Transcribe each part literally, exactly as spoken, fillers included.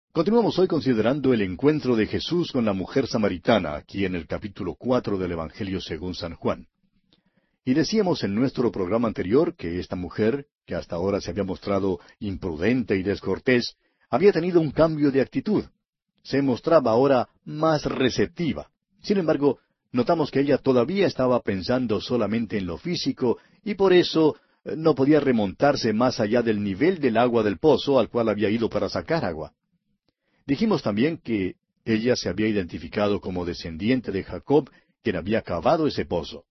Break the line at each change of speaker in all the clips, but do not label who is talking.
Continuamos hoy considerando el encuentro de Jesús con la mujer samaritana, aquí en el capítulo cuatro del Evangelio según San Juan. Y decíamos en nuestro programa anterior que esta mujer, que hasta ahora se había mostrado imprudente y descortés, había tenido un cambio de actitud. Se mostraba ahora más receptiva. Sin embargo, notamos que ella todavía estaba pensando solamente en lo físico y por eso eh, no podía remontarse más allá del nivel del agua del pozo al cual había ido para sacar agua. Dijimos también que ella se había identificado como descendiente de Jacob, quien había cavado ese pozo.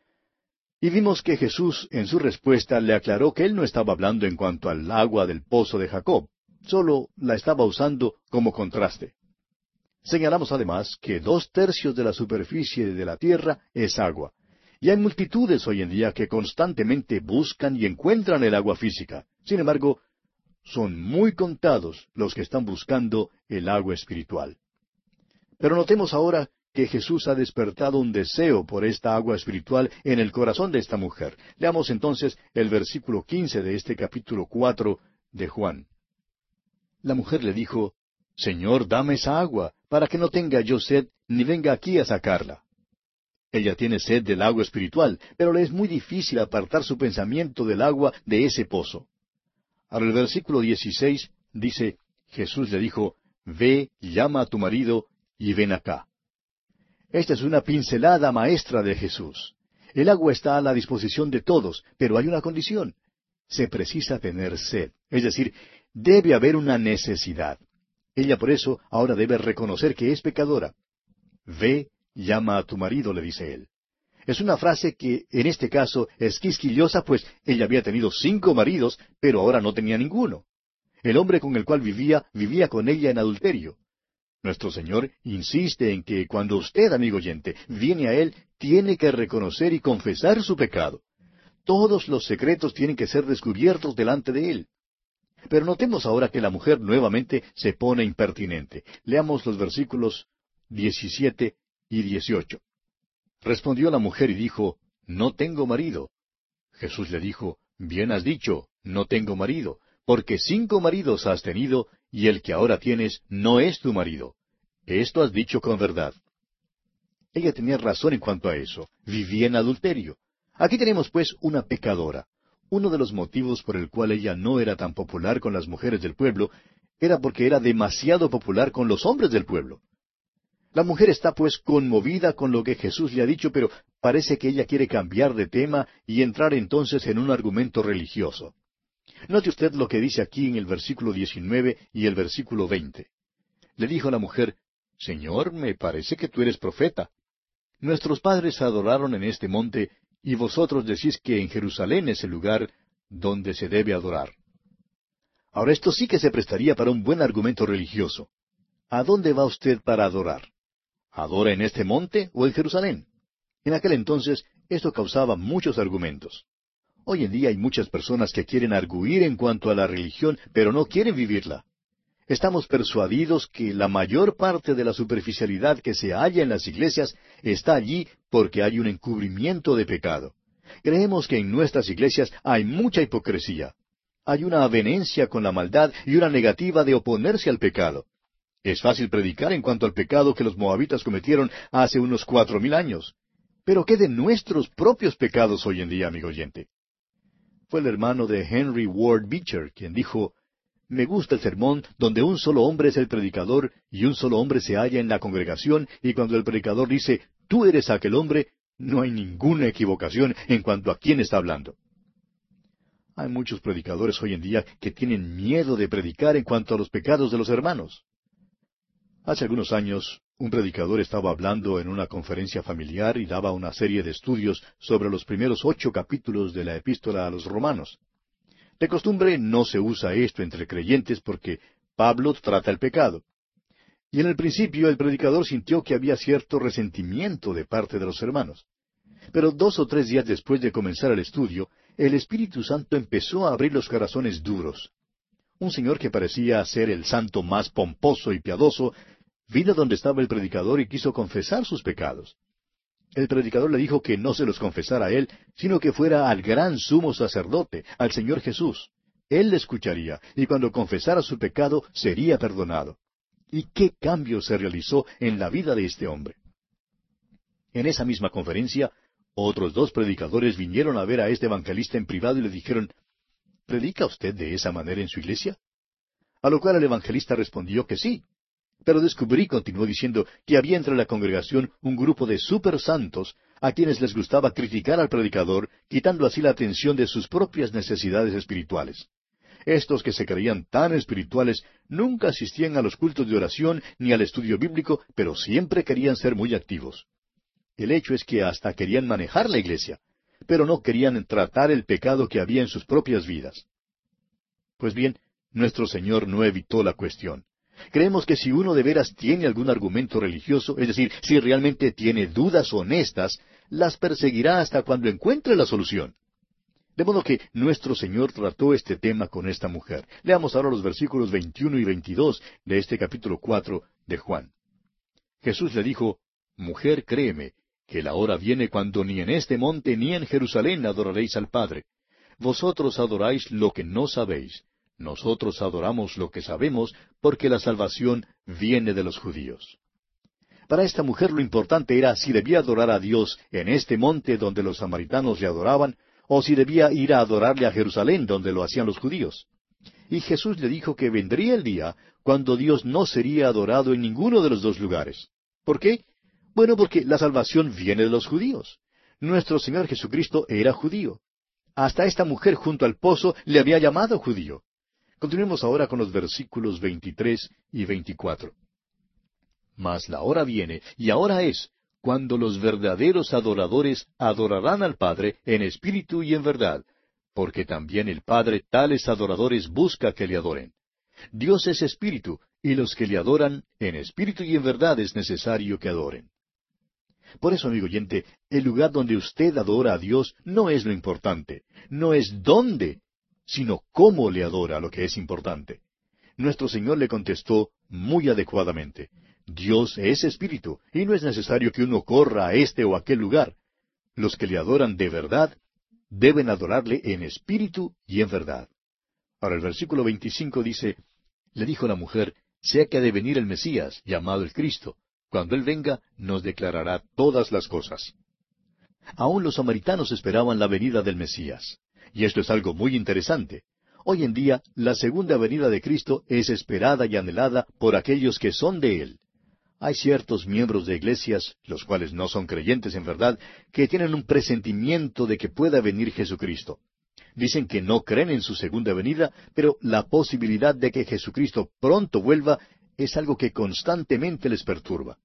Y vimos que Jesús, en su respuesta, le aclaró que él no estaba hablando en cuanto al agua del pozo de Jacob, solo la estaba usando como contraste. Señalamos además que dos tercios de la superficie de la tierra es agua, y hay multitudes hoy en día que constantemente buscan y encuentran el agua física. Sin embargo, son muy contados los que están buscando el agua espiritual. Pero notemos ahora que Jesús ha despertado un deseo por esta agua espiritual en el corazón de esta mujer. Leamos entonces el versículo quince de este capítulo cuatro de Juan. La mujer le dijo, Señor, dame esa agua, para que no tenga yo sed, ni venga aquí a sacarla. Ella tiene sed del agua espiritual, pero le es muy difícil apartar su pensamiento del agua de ese pozo. Ahora el versículo dieciséis dice, Jesús le dijo, Ve, llama a tu marido, y ven acá. Esta es una pincelada maestra de Jesús. El agua está a la disposición de todos, pero hay una condición. Se precisa tener sed, es decir, debe haber una necesidad. Ella por eso ahora debe reconocer que es pecadora. Ve, llama a tu marido, le dice él. Es una frase que en este caso es quisquillosa, pues ella había tenido cinco maridos, pero ahora no tenía ninguno. El hombre con el cual vivía, vivía con ella en adulterio. Nuestro Señor insiste en que cuando usted, amigo oyente, viene a Él, tiene que reconocer y confesar su pecado. Todos los secretos tienen que ser descubiertos delante de Él. Pero notemos ahora que la mujer nuevamente se pone impertinente. Leamos los versículos diecisiete y dieciocho. Respondió la mujer y dijo, No tengo marido. Jesús le dijo, Bien has dicho, no tengo marido, porque cinco maridos has tenido, y el que ahora tienes no es tu marido. Esto has dicho con verdad. Ella tenía razón en cuanto a eso. Vivía en adulterio. Aquí tenemos pues una pecadora. Uno de los motivos por el cual ella no era tan popular con las mujeres del pueblo era porque era demasiado popular con los hombres del pueblo. La mujer está pues conmovida con lo que Jesús le ha dicho, pero parece que ella quiere cambiar de tema y entrar entonces en un argumento religioso. Note usted lo que dice aquí en el versículo diecinueve y el versículo veinte. Le dijo la mujer, Señor, me parece que tú eres profeta. Nuestros padres adoraron en este monte, y vosotros decís que en Jerusalén es el lugar donde se debe adorar. Ahora esto sí que se prestaría para un buen argumento religioso. ¿A dónde va usted para adorar? ¿Adora en este monte o en Jerusalén? En aquel entonces esto causaba muchos argumentos. Hoy en día hay muchas personas que quieren arguir en cuanto a la religión, pero no quieren vivirla. Estamos persuadidos que la mayor parte de la superficialidad que se halla en las iglesias está allí porque hay un encubrimiento de pecado. Creemos que en nuestras iglesias hay mucha hipocresía. Hay una avenencia con la maldad y una negativa de oponerse al pecado. Es fácil predicar en cuanto al pecado que los moabitas cometieron hace unos cuatro mil años. Pero ¿qué de nuestros propios pecados hoy en día, amigo oyente? Fue el hermano de Henry Ward Beecher quien dijo, Me gusta el sermón donde un solo hombre es el predicador y un solo hombre se halla en la congregación, y cuando el predicador dice, tú eres aquel hombre, no hay ninguna equivocación en cuanto a quién está hablando. Hay muchos predicadores hoy en día que tienen miedo de predicar en cuanto a los pecados de los hermanos. Hace algunos años, un predicador estaba hablando en una conferencia familiar y daba una serie de estudios sobre los primeros ocho capítulos de la epístola a los romanos. De costumbre no se usa esto entre creyentes porque Pablo trata el pecado. Y en el principio el predicador sintió que había cierto resentimiento de parte de los hermanos. Pero dos o tres días después de comenzar el estudio, el Espíritu Santo empezó a abrir los corazones duros. Un señor que parecía ser el santo más pomposo y piadoso, vino donde estaba el predicador y quiso confesar sus pecados. El predicador le dijo que no se los confesara a él, sino que fuera al gran sumo sacerdote, al Señor Jesús. Él le escucharía, y cuando confesara su pecado, sería perdonado. ¿Y qué cambio se realizó en la vida de este hombre? En esa misma conferencia, otros dos predicadores vinieron a ver a este evangelista en privado y le dijeron, ¿predica usted de esa manera en su iglesia? A lo cual el evangelista respondió que sí. Pero descubrí, continuó diciendo, que había entre la congregación un grupo de super santos a quienes les gustaba criticar al predicador, quitando así la atención de sus propias necesidades espirituales. Estos que se creían tan espirituales nunca asistían a los cultos de oración ni al estudio bíblico, pero siempre querían ser muy activos. El hecho es que hasta querían manejar la iglesia, pero no querían tratar el pecado que había en sus propias vidas. Pues bien, nuestro Señor no evitó la cuestión. Creemos que si uno de veras tiene algún argumento religioso, es decir, si realmente tiene dudas honestas, las perseguirá hasta cuando encuentre la solución. De modo que nuestro Señor trató este tema con esta mujer. Leamos ahora los versículos veintiuno y veintidós de este capítulo cuatro de Juan. Jesús le dijo, Mujer, créeme, que la hora viene cuando ni en este monte ni en Jerusalén adoraréis al Padre. Vosotros adoráis lo que no sabéis. Nosotros adoramos lo que sabemos, porque la salvación viene de los judíos. Para esta mujer lo importante era si debía adorar a Dios en este monte donde los samaritanos le adoraban, o si debía ir a adorarle a Jerusalén donde lo hacían los judíos. Y Jesús le dijo que vendría el día cuando Dios no sería adorado en ninguno de los dos lugares. ¿Por qué? Bueno, porque la salvación viene de los judíos. Nuestro Señor Jesucristo era judío. Hasta esta mujer junto al pozo le había llamado judío. Continuemos ahora con los versículos veintitrés y veinticuatro. Mas la hora viene, y ahora es, cuando los verdaderos adoradores adorarán al Padre en espíritu y en verdad, porque también el Padre tales adoradores busca que le adoren. Dios es espíritu, y los que le adoran en espíritu y en verdad es necesario que adoren. Por eso, amigo oyente, el lugar donde usted adora a Dios no es lo importante, no es dónde, sino cómo le adora lo que es importante. Nuestro Señor le contestó muy adecuadamente. Dios es espíritu, y no es necesario que uno corra a este o aquel lugar. Los que le adoran de verdad deben adorarle en espíritu y en verdad. Ahora el versículo veinticinco dice, le dijo la mujer, sea que ha de venir el Mesías, llamado el Cristo. Cuando Él venga, nos declarará todas las cosas. Aún los samaritanos esperaban la venida del Mesías. Y esto es algo muy interesante. Hoy en día, la segunda venida de Cristo es esperada y anhelada por aquellos que son de Él. Hay ciertos miembros de iglesias, los cuales no son creyentes en verdad, que tienen un presentimiento de que pueda venir Jesucristo. Dicen que no creen en su segunda venida, pero la posibilidad de que Jesucristo pronto vuelva es algo que constantemente les perturba.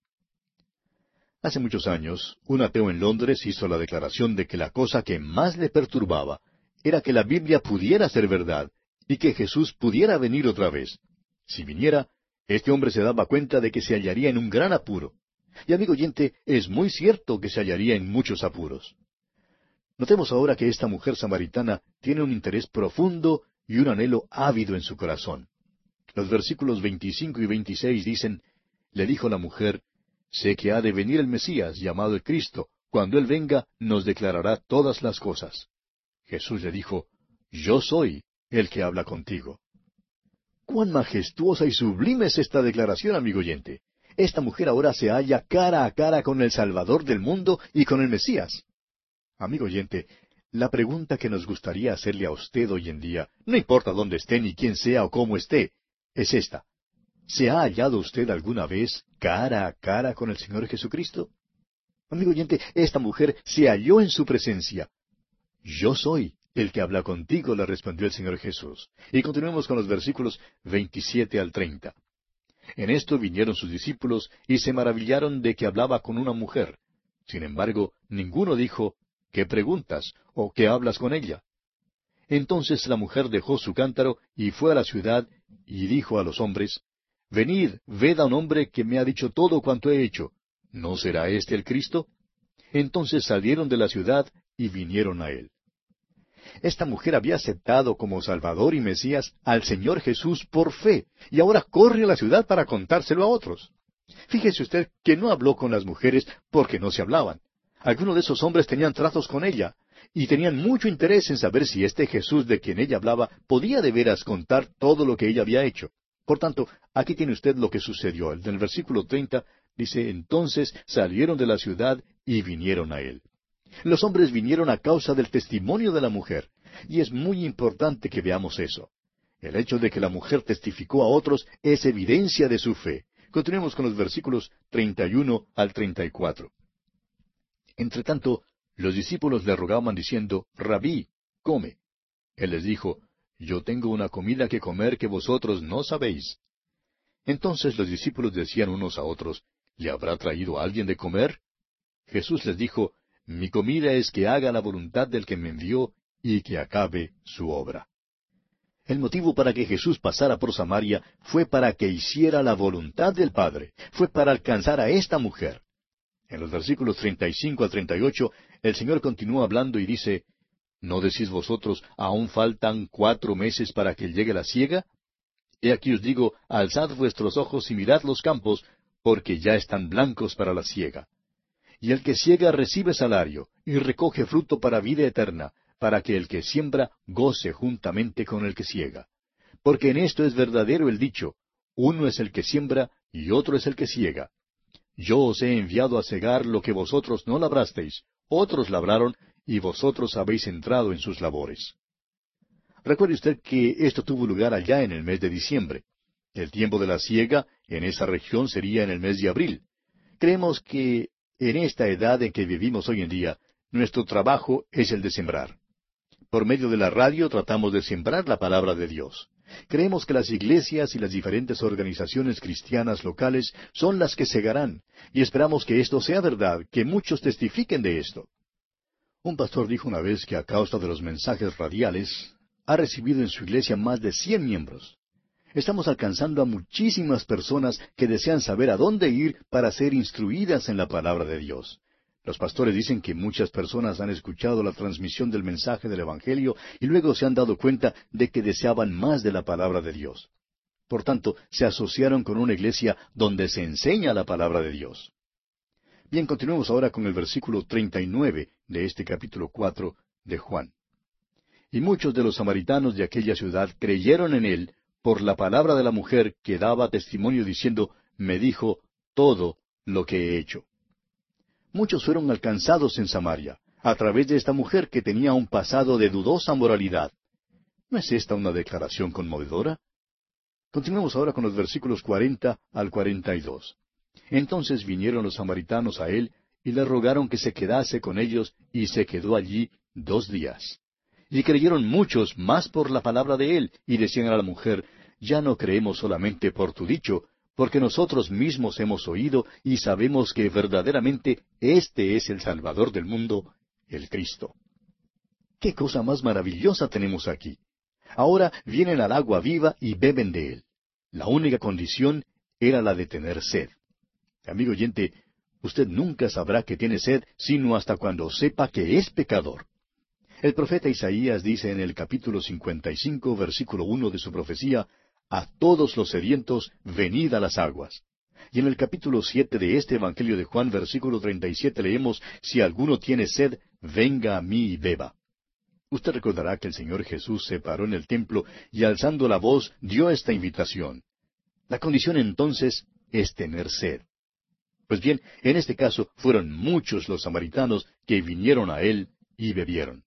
Hace muchos años, un ateo en Londres hizo la declaración de que la cosa que más le perturbaba era que la Biblia pudiera ser verdad y que Jesús pudiera venir otra vez. Si viniera, este hombre se daba cuenta de que se hallaría en un gran apuro. Y amigo oyente, es muy cierto que se hallaría en muchos apuros. Notemos ahora que esta mujer samaritana tiene un interés profundo y un anhelo ávido en su corazón. Los versículos veinticinco y veintiséis dicen, le dijo la mujer, sé que ha de venir el Mesías, llamado el Cristo. Cuando Él venga, nos declarará todas las cosas. Jesús le dijo, yo soy el que habla contigo. Cuán majestuosa y sublime es esta declaración, amigo oyente. Esta mujer ahora se halla cara a cara con el Salvador del mundo y con el Mesías. Amigo oyente, la pregunta que nos gustaría hacerle a usted hoy en día, no importa dónde esté ni quién sea o cómo esté, es esta. ¿Se ha hallado usted alguna vez cara a cara con el Señor Jesucristo? Amigo oyente, esta mujer se halló en su presencia. Yo soy el que habla contigo, le respondió el Señor Jesús. Y continuemos con los versículos veintisiete al treinta. En esto vinieron sus discípulos y se maravillaron de que hablaba con una mujer. Sin embargo, ninguno dijo, ¿qué preguntas? ¿O qué hablas con ella? Entonces la mujer dejó su cántaro y fue a la ciudad y dijo a los hombres, Venid, ved a un hombre que me ha dicho todo cuanto he hecho. ¿No será este el Cristo? Entonces salieron de la ciudad y vinieron a él. Esta mujer había aceptado como Salvador y Mesías al Señor Jesús por fe, y ahora corre a la ciudad para contárselo a otros. Fíjese usted que no habló con las mujeres porque no se hablaban. Algunos de esos hombres tenían tratos con ella, y tenían mucho interés en saber si este Jesús de quien ella hablaba podía de veras contar todo lo que ella había hecho. Por tanto, aquí tiene usted lo que sucedió. En el versículo treinta dice, entonces salieron de la ciudad y vinieron a él. Los hombres vinieron a causa del testimonio de la mujer, y es muy importante que veamos eso. El hecho de que la mujer testificó a otros es evidencia de su fe. Continuemos con los versículos treinta y uno al treinta y cuatro. Entre tanto, los discípulos le rogaban diciendo, Rabí, come. Él les dijo, yo tengo una comida que comer que vosotros no sabéis. Entonces los discípulos decían unos a otros, ¿le habrá traído alguien de comer? Jesús les dijo, mi comida es que haga la voluntad del que me envió y que acabe su obra. El motivo para que Jesús pasara por Samaria fue para que hiciera la voluntad del Padre, fue para alcanzar a esta mujer. En los versículos treinta y cinco al treinta y ocho, el Señor continúa hablando y dice, ¿no decís vosotros, aún faltan cuatro meses para que llegue la siega? He aquí os digo, alzad vuestros ojos y mirad los campos, porque ya están blancos para la siega. Y el que siega recibe salario, y recoge fruto para vida eterna, para que el que siembra goce juntamente con el que siega. Porque en esto es verdadero el dicho, uno es el que siembra y otro es el que siega. Yo os he enviado a segar lo que vosotros no labrasteis, otros labraron, y vosotros habéis entrado en sus labores. Recuerde usted que esto tuvo lugar allá en el mes de diciembre. El tiempo de la siega en esa región sería en el mes de abril. Creemos que en esta edad en que vivimos hoy en día, nuestro trabajo es el de sembrar. Por medio de la radio tratamos de sembrar la palabra de Dios. Creemos que las iglesias y las diferentes organizaciones cristianas locales son las que segarán, y esperamos que esto sea verdad, que muchos testifiquen de esto. Un pastor dijo una vez que a causa de los mensajes radiales, ha recibido en su iglesia más de cien miembros. Estamos alcanzando a muchísimas personas que desean saber a dónde ir para ser instruidas en la palabra de Dios. Los pastores dicen que muchas personas han escuchado la transmisión del mensaje del Evangelio y luego se han dado cuenta de que deseaban más de la palabra de Dios. Por tanto, se asociaron con una iglesia donde se enseña la palabra de Dios. Bien, continuemos ahora con el versículo treinta y nueve de este capítulo cuatro de Juan. Y muchos de los samaritanos de aquella ciudad creyeron en él por la palabra de la mujer que daba testimonio diciendo, me dijo todo lo que he hecho. Muchos fueron alcanzados en Samaria, a través de esta mujer que tenía un pasado de dudosa moralidad. ¿No es esta una declaración conmovedora? Continuemos ahora con los versículos cuarenta al cuarenta y dos. Entonces vinieron los samaritanos a él, y le rogaron que se quedase con ellos, y se quedó allí dos días. Y creyeron muchos más por la palabra de él, y decían a la mujer, ya no creemos solamente por tu dicho, porque nosotros mismos hemos oído y sabemos que verdaderamente este es el Salvador del mundo, el Cristo. ¡Qué cosa más maravillosa tenemos aquí! Ahora vienen al agua viva y beben de él. La única condición era la de tener sed. Amigo oyente, usted nunca sabrá que tiene sed sino hasta cuando sepa que es pecador. El profeta Isaías dice en el capítulo cincuenta y cinco, versículo uno de su profecía, a todos los sedientos, venid a las aguas. Y en el capítulo siete de este Evangelio de Juan, versículo treinta y siete, leemos, si alguno tiene sed, venga a mí y beba. Usted recordará que el Señor Jesús se paró en el templo y alzando la voz dio esta invitación. La condición entonces es tener sed. Pues bien, en este caso fueron muchos los samaritanos que vinieron a él y bebieron.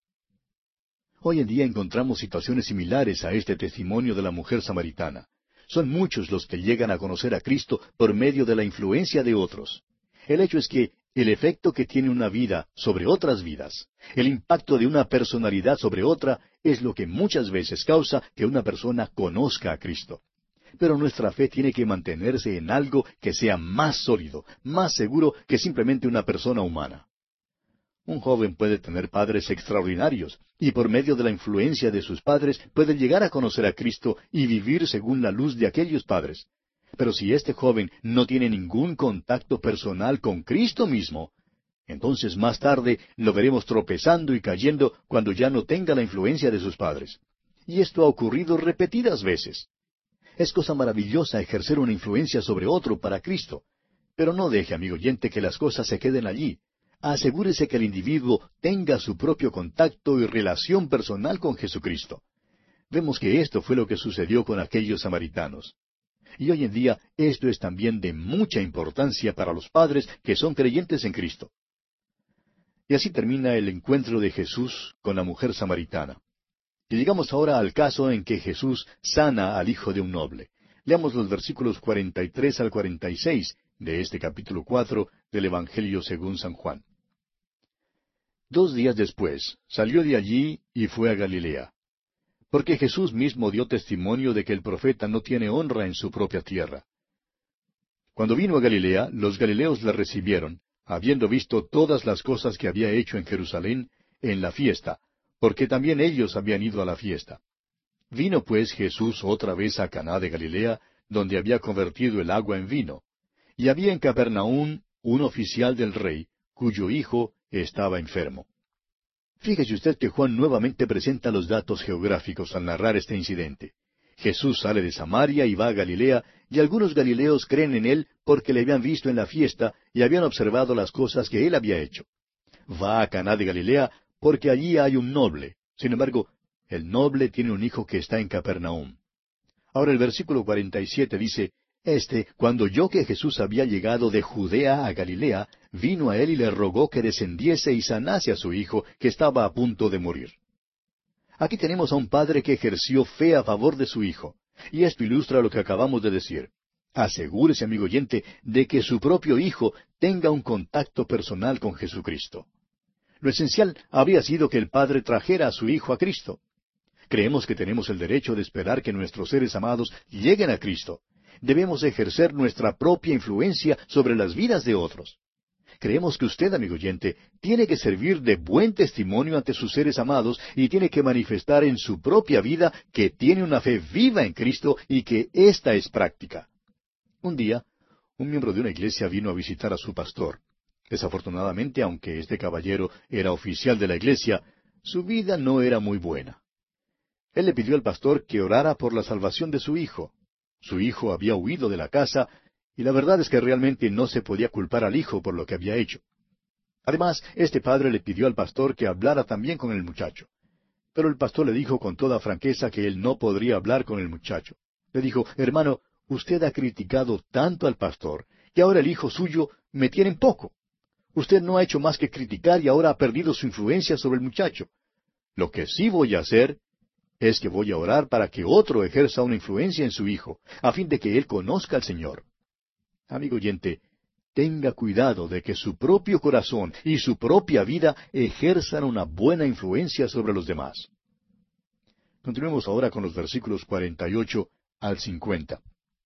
Hoy en día encontramos situaciones similares a este testimonio de la mujer samaritana. Son muchos los que llegan a conocer a Cristo por medio de la influencia de otros. El hecho es que el efecto que tiene una vida sobre otras vidas, el impacto de una personalidad sobre otra, es lo que muchas veces causa que una persona conozca a Cristo. Pero nuestra fe tiene que mantenerse en algo que sea más sólido, más seguro que simplemente una persona humana. Un joven puede tener padres extraordinarios, y por medio de la influencia de sus padres puede llegar a conocer a Cristo y vivir según la luz de aquellos padres. Pero si este joven no tiene ningún contacto personal con Cristo mismo, entonces más tarde lo veremos tropezando y cayendo cuando ya no tenga la influencia de sus padres. Y esto ha ocurrido repetidas veces. Es cosa maravillosa ejercer una influencia sobre otro para Cristo. Pero no deje, amigo oyente, que las cosas se queden allí. Asegúrese que el individuo tenga su propio contacto y relación personal con Jesucristo. Vemos que esto fue lo que sucedió con aquellos samaritanos. Y hoy en día esto es también de mucha importancia para los padres que son creyentes en Cristo. Y así termina el encuentro de Jesús con la mujer samaritana. Y llegamos ahora al caso en que Jesús sana al hijo de un noble. Leamos los versículos cuarenta y tres al cuarenta y seis de este capítulo cuatro del Evangelio según San Juan. Dos días después salió de allí y fue a Galilea, porque Jesús mismo dio testimonio de que el profeta no tiene honra en su propia tierra. Cuando vino a Galilea, los galileos le recibieron, habiendo visto todas las cosas que había hecho en Jerusalén en la fiesta, porque también ellos habían ido a la fiesta. Vino pues Jesús otra vez a Caná de Galilea, donde había convertido el agua en vino. Y había en Capernaum un oficial del rey, cuyo hijo estaba enfermo. Fíjese usted que Juan nuevamente presenta los datos geográficos al narrar este incidente. Jesús sale de Samaria y va a Galilea, y algunos galileos creen en él porque le habían visto en la fiesta y habían observado las cosas que él había hecho. Va a Caná de Galilea porque allí hay un noble. Sin embargo, el noble tiene un hijo que está en Capernaum. Ahora el versículo cuarenta y siete dice, Este, cuando oyó que Jesús había llegado de Judea a Galilea, vino a él y le rogó que descendiese y sanase a su hijo, que estaba a punto de morir. Aquí tenemos a un padre que ejerció fe a favor de su hijo, y esto ilustra lo que acabamos de decir. Asegúrese, amigo oyente, de que su propio hijo tenga un contacto personal con Jesucristo. Lo esencial habría sido que el padre trajera a su hijo a Cristo. Creemos que tenemos el derecho de esperar que nuestros seres amados lleguen a Cristo. Debemos ejercer nuestra propia influencia sobre las vidas de otros. Creemos que usted, amigo oyente, tiene que servir de buen testimonio ante sus seres amados y tiene que manifestar en su propia vida que tiene una fe viva en Cristo y que ésta es práctica. Un día, un miembro de una iglesia vino a visitar a su pastor. Desafortunadamente, aunque este caballero era oficial de la iglesia, su vida no era muy buena. Él le pidió al pastor que orara por la salvación de su hijo. Su hijo había huido de la casa, y la verdad es que realmente no se podía culpar al hijo por lo que había hecho. Además, este padre le pidió al pastor que hablara también con el muchacho. Pero el pastor le dijo con toda franqueza que él no podría hablar con el muchacho. Le dijo, hermano, usted ha criticado tanto al pastor, que ahora el hijo suyo me tiene en poco. Usted no ha hecho más que criticar y ahora ha perdido su influencia sobre el muchacho. Lo que sí voy a hacer es que voy a orar para que otro ejerza una influencia en su hijo, a fin de que él conozca al Señor. Amigo oyente, tenga cuidado de que su propio corazón y su propia vida ejerzan una buena influencia sobre los demás. Continuemos ahora con los versículos cuarenta y ocho al cincuenta.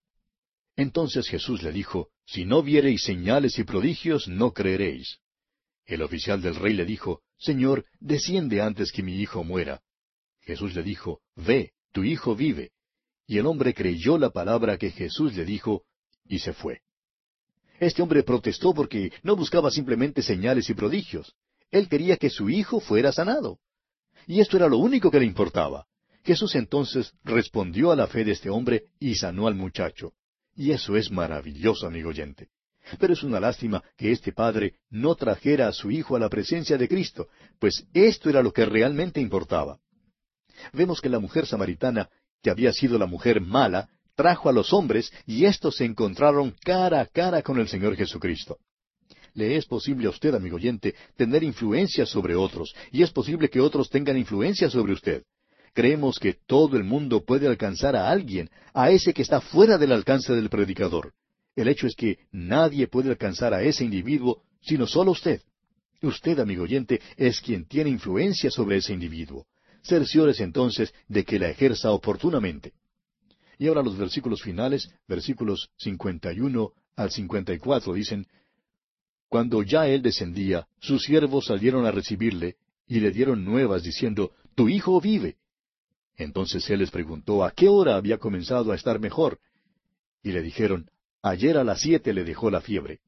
Entonces Jesús le dijo, Si no viereis señales y prodigios, no creeréis. El oficial del rey le dijo, Señor, desciende antes que mi hijo muera. Jesús le dijo, Ve, tu hijo vive. Y el hombre creyó la palabra que Jesús le dijo, y se fue. Este hombre protestó porque no buscaba simplemente señales y prodigios. Él quería que su hijo fuera sanado. Y esto era lo único que le importaba. Jesús entonces respondió a la fe de este hombre y sanó al muchacho. Y eso es maravilloso, amigo oyente. Pero es una lástima que este padre no trajera a su hijo a la presencia de Cristo, pues esto era lo que realmente importaba. Vemos que la mujer samaritana, que había sido la mujer mala, trajo a los hombres y éstos se encontraron cara a cara con el Señor Jesucristo. Le es posible a usted, amigo oyente, tener influencia sobre otros, y es posible que otros tengan influencia sobre usted. Creemos que todo el mundo puede alcanzar a alguien, a ese que está fuera del alcance del predicador. El hecho es que nadie puede alcanzar a ese individuo, sino solo usted. Usted, amigo oyente, es quien tiene influencia sobre ese individuo. Cerciórese entonces de que la ejerza oportunamente. Y ahora los versículos finales, versículos cincuenta y uno al cincuenta y cuatro, dicen, Cuando ya él descendía, sus siervos salieron a recibirle, y le dieron nuevas, diciendo, Tu hijo vive. Entonces él les preguntó a qué hora había comenzado a estar mejor. Y le dijeron, Ayer a las siete le dejó la fiebre.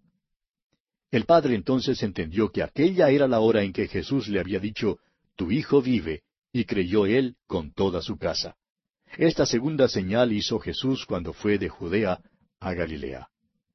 El padre entonces entendió que aquella era la hora en que Jesús le había dicho, Tu hijo vive, y creyó él con toda su casa. Esta segunda señal hizo Jesús cuando fue de Judea a Galilea.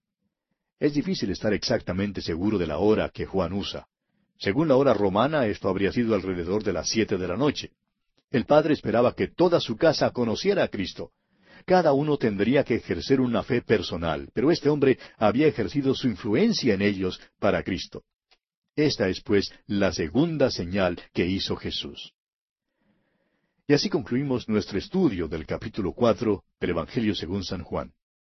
Es difícil estar exactamente seguro de la hora que Juan usa. Según la hora romana, esto habría sido alrededor de las siete de la noche. El padre esperaba que toda su casa conociera a Cristo. Cada uno tendría que ejercer una fe personal, pero este hombre había ejercido su influencia en ellos para Cristo. Esta es, pues, la segunda señal que hizo Jesús. Y así concluimos nuestro estudio del capítulo cuatro del Evangelio según San Juan.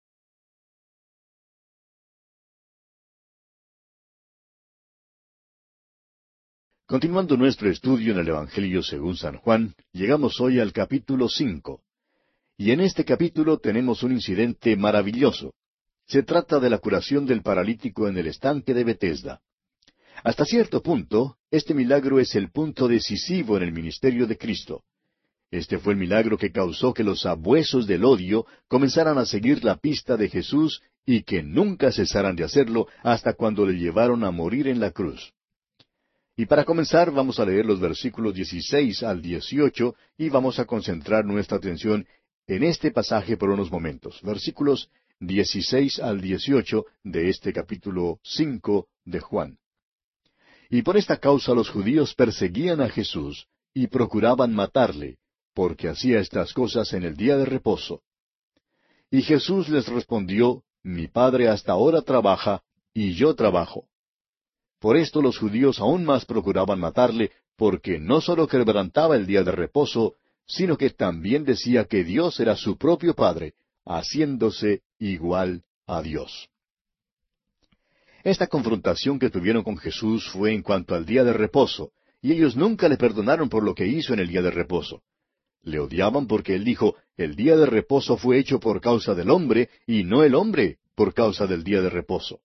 Continuando nuestro estudio en el Evangelio según San Juan, llegamos hoy al capítulo cinco. Y en este capítulo tenemos un incidente maravilloso. Se trata de la curación del paralítico en el estanque de Betesda. Hasta cierto punto, este milagro es el punto decisivo en el ministerio de Cristo. Este fue el milagro que causó que los sabuesos del odio comenzaran a seguir la pista de Jesús y que nunca cesaran de hacerlo hasta cuando le llevaron a morir en la cruz. Y para comenzar vamos a leer los versículos dieciséis al dieciocho y vamos a concentrar nuestra atención en este pasaje por unos momentos. Versículos dieciséis al dieciocho de este capítulo cinco de Juan. Y por esta causa los judíos perseguían a Jesús y procuraban matarle, porque hacía estas cosas en el día de reposo. Y Jesús les respondió, Mi Padre hasta ahora trabaja, y yo trabajo. Por esto los judíos aún más procuraban matarle, porque no sólo quebrantaba el día de reposo, sino que también decía que Dios era su propio Padre, haciéndose igual a Dios. Esta confrontación que tuvieron con Jesús fue en cuanto al día de reposo, y ellos nunca le perdonaron por lo que hizo en el día de reposo. Le odiaban porque él dijo, el día de reposo fue hecho por causa del hombre, y no el hombre por causa del día de reposo.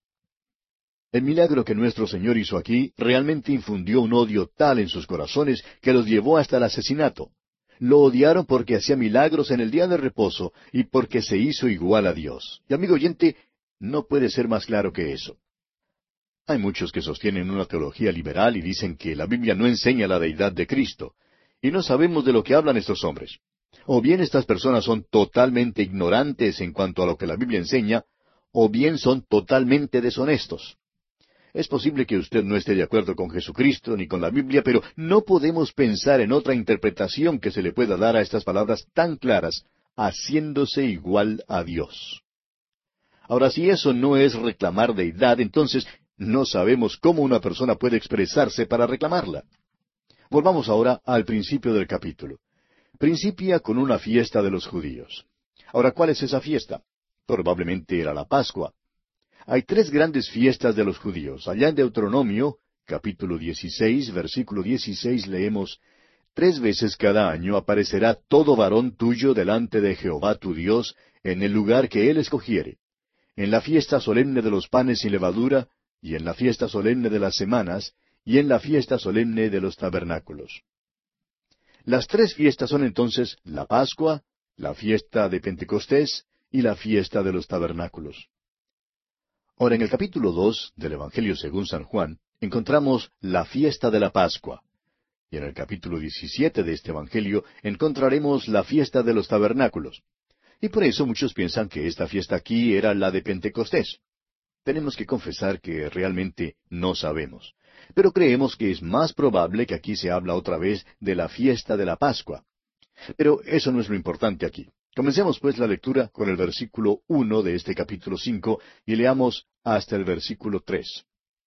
El milagro que nuestro Señor hizo aquí realmente infundió un odio tal en sus corazones que los llevó hasta el asesinato. Lo odiaron porque hacía milagros en el día de reposo y porque se hizo igual a Dios. Y amigo oyente, no puede ser más claro que eso. Hay muchos que sostienen una teología liberal y dicen que la Biblia no enseña la deidad de Cristo. Y no sabemos de lo que hablan estos hombres. O bien estas personas son totalmente ignorantes en cuanto a lo que la Biblia enseña, o bien son totalmente deshonestos. Es posible que usted no esté de acuerdo con Jesucristo ni con la Biblia, pero no podemos pensar en otra interpretación que se le pueda dar a estas palabras tan claras, haciéndose igual a Dios. Ahora, si eso no es reclamar deidad, entonces no sabemos cómo una persona puede expresarse para reclamarla. Volvamos ahora al principio del capítulo. Principia con una fiesta de los judíos. Ahora, ¿cuál es esa fiesta? Probablemente era la Pascua. Hay tres grandes fiestas de los judíos. Allá en Deuteronomio, capítulo dieciséis, versículo dieciséis, leemos, Tres veces cada año aparecerá todo varón tuyo delante de Jehová tu Dios en el lugar que él escogiere, en la fiesta solemne de los panes sin levadura, y en la fiesta solemne de las semanas, y en la fiesta solemne de los tabernáculos. Las tres fiestas son entonces la Pascua, la fiesta de Pentecostés y la fiesta de los tabernáculos. Ahora, en el capítulo dos del Evangelio según San Juan, encontramos la fiesta de la Pascua. Y en el capítulo diecisiete de este Evangelio encontraremos la fiesta de los tabernáculos. Y por eso muchos piensan que esta fiesta aquí era la de Pentecostés. Tenemos que confesar que realmente no sabemos. Pero creemos que es más probable que aquí se habla otra vez de la fiesta de la Pascua. Pero eso no es lo importante aquí. Comencemos pues la lectura con el versículo uno de este capítulo cinco y leamos hasta el versículo tres.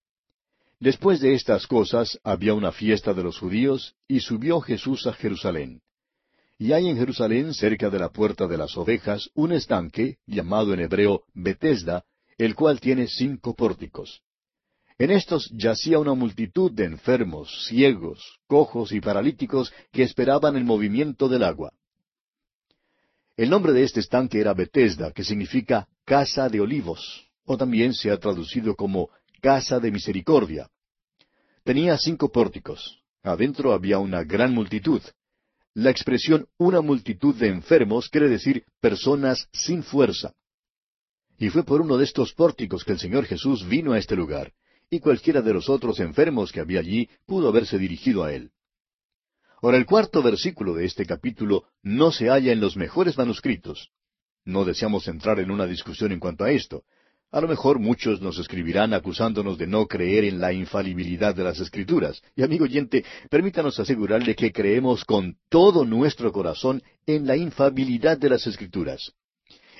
Después de estas cosas había una fiesta de los judíos y subió Jesús a Jerusalén. Y hay en Jerusalén, cerca de la puerta de las ovejas, un estanque, llamado en hebreo Betesda, el cual tiene cinco pórticos. En estos yacía una multitud de enfermos, ciegos, cojos y paralíticos que esperaban el movimiento del agua. El nombre de este estanque era Betesda, que significa casa de olivos, o también se ha traducido como casa de misericordia. Tenía cinco pórticos. Adentro había una gran multitud. La expresión una multitud de enfermos quiere decir personas sin fuerza. Y fue por uno de estos pórticos que el Señor Jesús vino a este lugar, y cualquiera de los otros enfermos que había allí pudo haberse dirigido a él. Ahora, el cuarto versículo de este capítulo no se halla en los mejores manuscritos. No deseamos entrar en una discusión en cuanto a esto. A lo mejor muchos nos escribirán acusándonos de no creer en la infalibilidad de las Escrituras. Y amigo oyente, permítanos asegurarle que creemos con todo nuestro corazón en la infalibilidad de las Escrituras.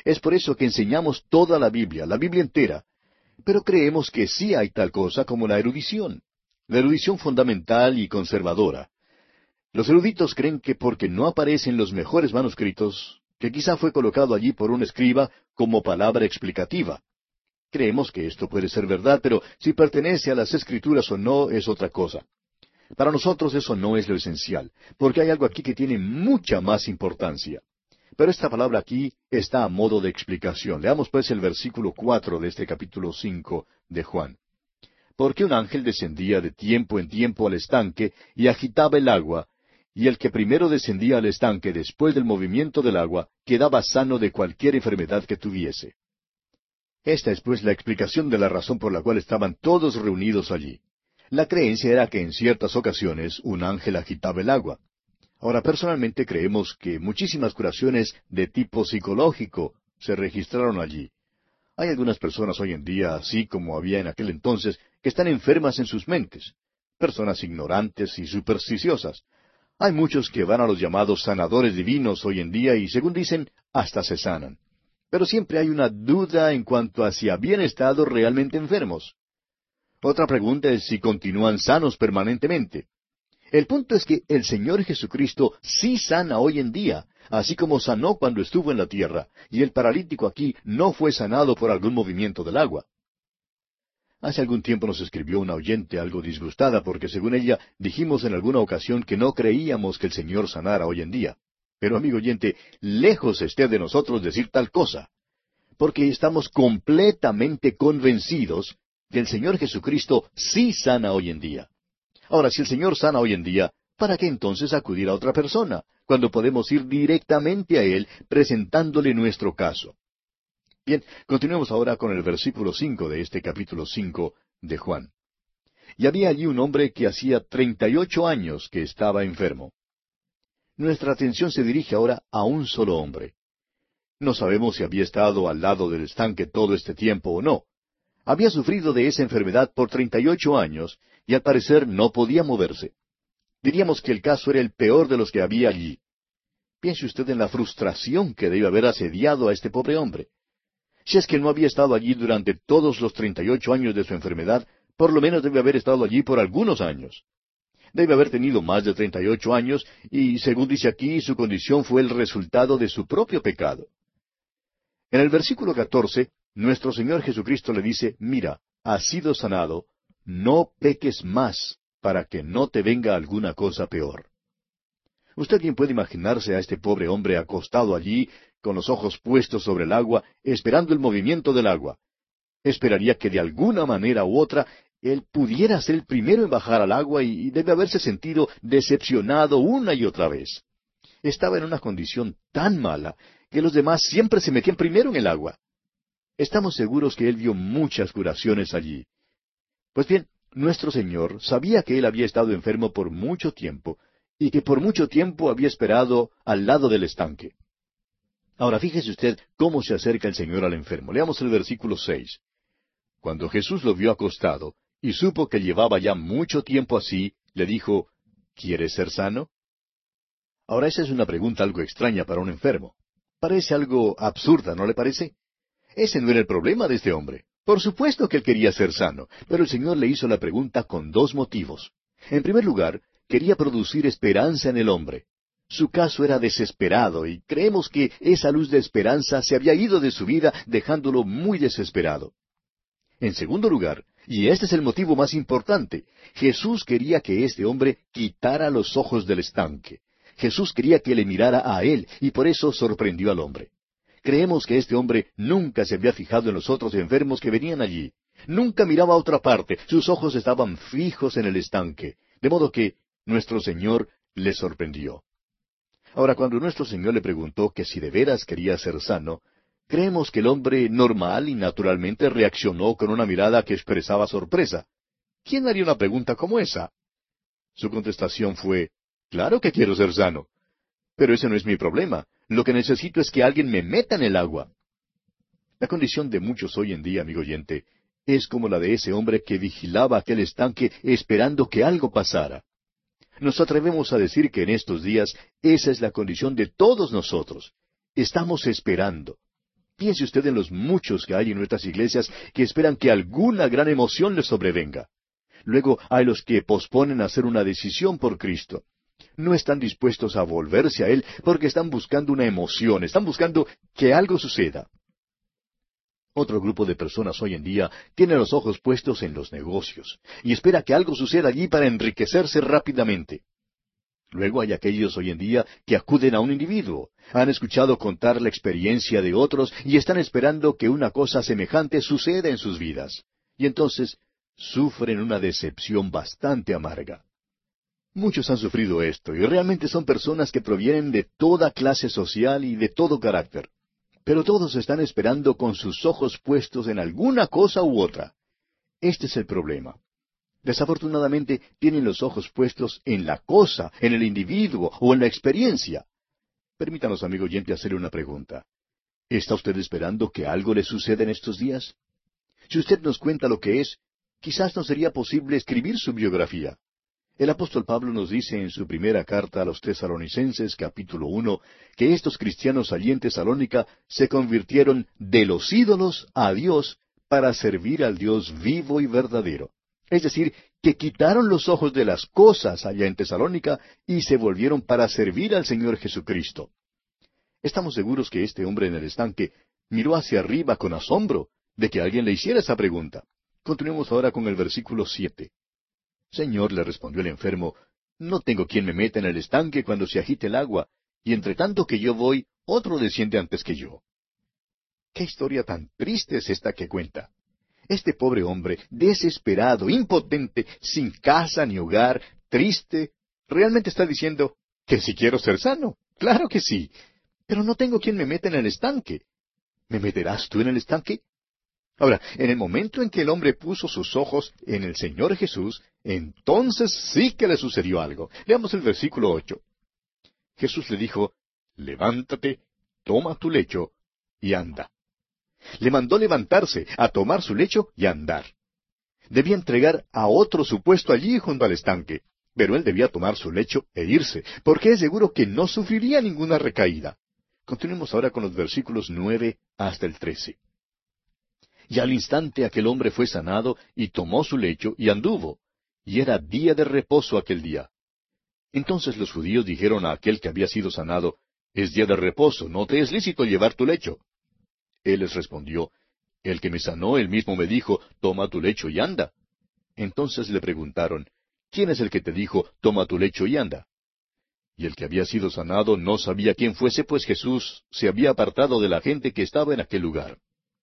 Es por eso que enseñamos toda la Biblia, la Biblia entera. Pero creemos que sí hay tal cosa como la erudición, la erudición fundamental y conservadora. Los eruditos creen que porque no aparecen los mejores manuscritos, que quizá fue colocado allí por un escriba como palabra explicativa. Creemos que esto puede ser verdad, pero si pertenece a las Escrituras o no es otra cosa. Para nosotros eso no es lo esencial, porque hay algo aquí que tiene mucha más importancia. Pero esta palabra aquí está a modo de explicación. Leamos pues el versículo cuatro de este capítulo cinco de Juan. Porque un ángel descendía de tiempo en tiempo al estanque y agitaba el agua, y el que primero descendía al estanque después del movimiento del agua quedaba sano de cualquier enfermedad que tuviese. Esta es pues la explicación de la razón por la cual estaban todos reunidos allí. La creencia era que en ciertas ocasiones un ángel agitaba el agua. Ahora, personalmente creemos que muchísimas curaciones de tipo psicológico se registraron allí. Hay algunas personas hoy en día, así como había en aquel entonces, que están enfermas en sus mentes, personas ignorantes y supersticiosas. Hay muchos que van a los llamados sanadores divinos hoy en día y, según dicen, hasta se sanan. Pero siempre hay una duda en cuanto a si habían estado realmente enfermos. Otra pregunta es si continúan sanos permanentemente. El punto es que el Señor Jesucristo sí sana hoy en día, así como sanó cuando estuvo en la tierra, y el paralítico aquí no fue sanado por algún movimiento del agua. Hace algún tiempo nos escribió una oyente algo disgustada porque, según ella, dijimos en alguna ocasión que no creíamos que el Señor sanara hoy en día. Pero, amigo oyente, lejos esté de nosotros decir tal cosa, porque estamos completamente convencidos que el Señor Jesucristo sí sana hoy en día. Ahora, si el Señor sana hoy en día, ¿para qué entonces acudir a otra persona, cuando podemos ir directamente a Él presentándole nuestro caso? Bien, continuemos ahora con el versículo cinco de este capítulo cinco de Juan. Y había allí un hombre que hacía treinta y ocho años que estaba enfermo. Nuestra atención se dirige ahora a un solo hombre. No sabemos si había estado al lado del estanque todo este tiempo o no. Había sufrido de esa enfermedad por treinta y ocho años y al parecer no podía moverse. Diríamos que el caso era el peor de los que había allí. Piense usted en la frustración que debe haber asediado a este pobre hombre. Si es que no había estado allí durante todos los treinta y ocho años de su enfermedad, por lo menos debe haber estado allí por algunos años. Debe haber tenido más de treinta y ocho años y, según dice aquí, su condición fue el resultado de su propio pecado. En el versículo catorce, nuestro Señor Jesucristo le dice, mira, has sido sanado, no peques más, para que no te venga alguna cosa peor. Usted bien puede imaginarse a este pobre hombre acostado allí, con los ojos puestos sobre el agua, esperando el movimiento del agua. Esperaría que de alguna manera u otra él pudiera ser el primero en bajar al agua y debe haberse sentido decepcionado una y otra vez. Estaba en una condición tan mala que los demás siempre se metían primero en el agua. Estamos seguros que él vio muchas curaciones allí. Pues bien, nuestro Señor sabía que él había estado enfermo por mucho tiempo y que por mucho tiempo había esperado al lado del estanque. Ahora fíjese usted cómo se acerca el Señor al enfermo. Leamos el versículo seis. Cuando Jesús lo vio acostado y supo que llevaba ya mucho tiempo así, le dijo, ¿quieres ser sano? Ahora esa es una pregunta algo extraña para un enfermo. Parece algo absurda, ¿no le parece? Ese no era el problema de este hombre. Por supuesto que él quería ser sano, pero el Señor le hizo la pregunta con dos motivos. En primer lugar, quería producir esperanza en el hombre. Su caso era desesperado y creemos que esa luz de esperanza se había ido de su vida dejándolo muy desesperado. En segundo lugar, y este es el motivo más importante, Jesús quería que este hombre quitara los ojos del estanque. Jesús quería que le mirara a él y por eso sorprendió al hombre. Creemos que este hombre nunca se había fijado en los otros enfermos que venían allí. Nunca miraba a otra parte, sus ojos estaban fijos en el estanque, de modo que nuestro Señor le sorprendió. Ahora, cuando nuestro Señor le preguntó que si de veras quería ser sano, creemos que el hombre normal y naturalmente reaccionó con una mirada que expresaba sorpresa. ¿Quién haría una pregunta como esa? Su contestación fue, claro que quiero ser sano. Pero ese no es mi problema. Lo que necesito es que alguien me meta en el agua. La condición de muchos hoy en día, amigo oyente, es como la de ese hombre que vigilaba aquel estanque esperando que algo pasara. Nos atrevemos a decir que en estos días esa es la condición de todos nosotros. Estamos esperando. Piense usted en los muchos que hay en nuestras iglesias que esperan que alguna gran emoción les sobrevenga. Luego hay los que posponen hacer una decisión por Cristo. No están dispuestos a volverse a Él porque están buscando una emoción, están buscando que algo suceda. Otro grupo de personas hoy en día tiene los ojos puestos en los negocios y espera que algo suceda allí para enriquecerse rápidamente. Luego hay aquellos hoy en día que acuden a un individuo, han escuchado contar la experiencia de otros y están esperando que una cosa semejante suceda en sus vidas. Y entonces sufren una decepción bastante amarga. Muchos han sufrido esto y realmente son personas que provienen de toda clase social y de todo carácter. Pero todos están esperando con sus ojos puestos en alguna cosa u otra. Este es el problema. Desafortunadamente tienen los ojos puestos en la cosa, en el individuo o en la experiencia. Permítanos, amigo oyente, hacerle una pregunta. ¿Está usted esperando que algo le suceda en estos días? Si usted nos cuenta lo que es, quizás no sería posible escribir su biografía. El apóstol Pablo nos dice en su primera carta a los Tesalonicenses, capítulo uno, que estos cristianos allí en Tesalónica se convirtieron de los ídolos a Dios para servir al Dios vivo y verdadero. Es decir, que quitaron los ojos de las cosas allá en Tesalónica y se volvieron para servir al Señor Jesucristo. Estamos seguros que este hombre en el estanque miró hacia arriba con asombro de que alguien le hiciera esa pregunta. Continuemos ahora con el versículo siete. Señor, le respondió el enfermo, no tengo quien me meta en el estanque cuando se agite el agua, y entre tanto que yo voy, otro desciende antes que yo. ¿Qué historia tan triste es esta que cuenta? Este pobre hombre, desesperado, impotente, sin casa ni hogar, triste, realmente está diciendo que si quiero ser sano. Claro que sí, pero no tengo quien me meta en el estanque. ¿Me meterás tú en el estanque? Ahora, en el momento en que el hombre puso sus ojos en el Señor Jesús, entonces sí que le sucedió algo. Leamos el versículo ocho. Jesús le dijo, levántate, toma tu lecho y anda. Le mandó levantarse, a tomar su lecho y a andar. Debía entregar a otro su puesto allí junto al estanque, pero él debía tomar su lecho e irse, porque es seguro que no sufriría ninguna recaída. Continuemos ahora con los versículos nueve hasta el trece. Y al instante aquel hombre fue sanado, y tomó su lecho, y anduvo. Y era día de reposo aquel día. Entonces los judíos dijeron a aquel que había sido sanado, es día de reposo, no te es lícito llevar tu lecho. Él les respondió, el que me sanó, él mismo me dijo, toma tu lecho y anda. Entonces le preguntaron, ¿quién es el que te dijo, toma tu lecho y anda? Y el que había sido sanado no sabía quién fuese, pues Jesús se había apartado de la gente que estaba en aquel lugar.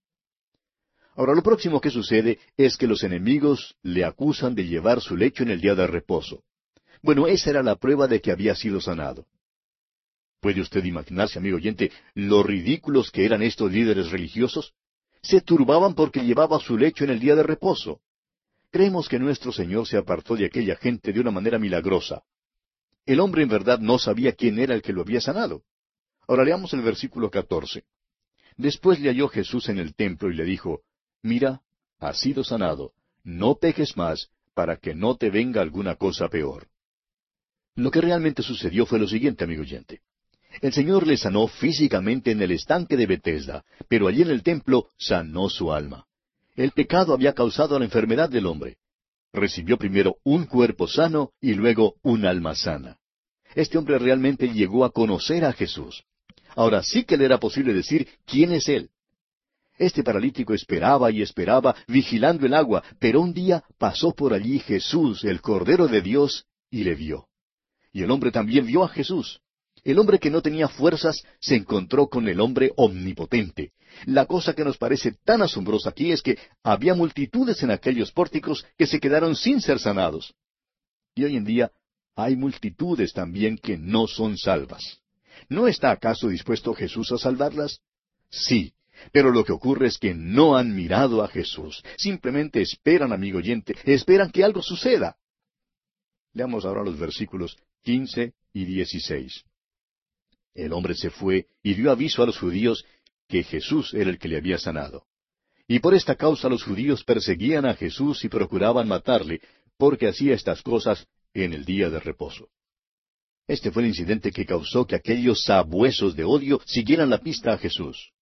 Ahora, lo próximo que sucede es que los enemigos le acusan de llevar su lecho en el día de reposo. Bueno, esa era la prueba de que había sido sanado. ¿Puede usted imaginarse, amigo oyente, lo ridículos que eran estos líderes religiosos? Se turbaban porque llevaba su lecho en el día de reposo. Creemos que nuestro Señor se apartó de aquella gente de una manera milagrosa. El hombre en verdad no sabía quién era el que lo había sanado. Ahora leamos el versículo catorce. Después le halló Jesús en el templo y le dijo, mira, has sido sanado, no peques más, para que no te venga alguna cosa peor. Lo que realmente sucedió fue lo siguiente, amigo oyente. El Señor le sanó físicamente en el estanque de Betesda, pero allí en el templo sanó su alma. El pecado había causado la enfermedad del hombre. Recibió primero un cuerpo sano y luego un alma sana. Este hombre realmente llegó a conocer a Jesús. Ahora sí que le era posible decir quién es Él. Este paralítico esperaba y esperaba, vigilando el agua, pero un día pasó por allí Jesús, el Cordero de Dios, y le vio. Y el hombre también vio a Jesús. El hombre que no tenía fuerzas se encontró con el hombre omnipotente. La cosa que nos parece tan asombrosa aquí es que había multitudes en aquellos pórticos que se quedaron sin ser sanados. Y hoy en día hay multitudes también que no son salvas. ¿No está acaso dispuesto Jesús a salvarlas? Sí, pero lo que ocurre es que no han mirado a Jesús. Simplemente esperan, amigo oyente, esperan que algo suceda. Leamos ahora los versículos quince y dieciséis. El hombre se fue y dio aviso a los judíos que Jesús era el que le había sanado. Y por esta causa los judíos perseguían a Jesús y procuraban matarle, porque hacía estas cosas en el día de reposo. Este fue el incidente que causó que aquellos sabuesos de odio siguieran la pista a Jesús.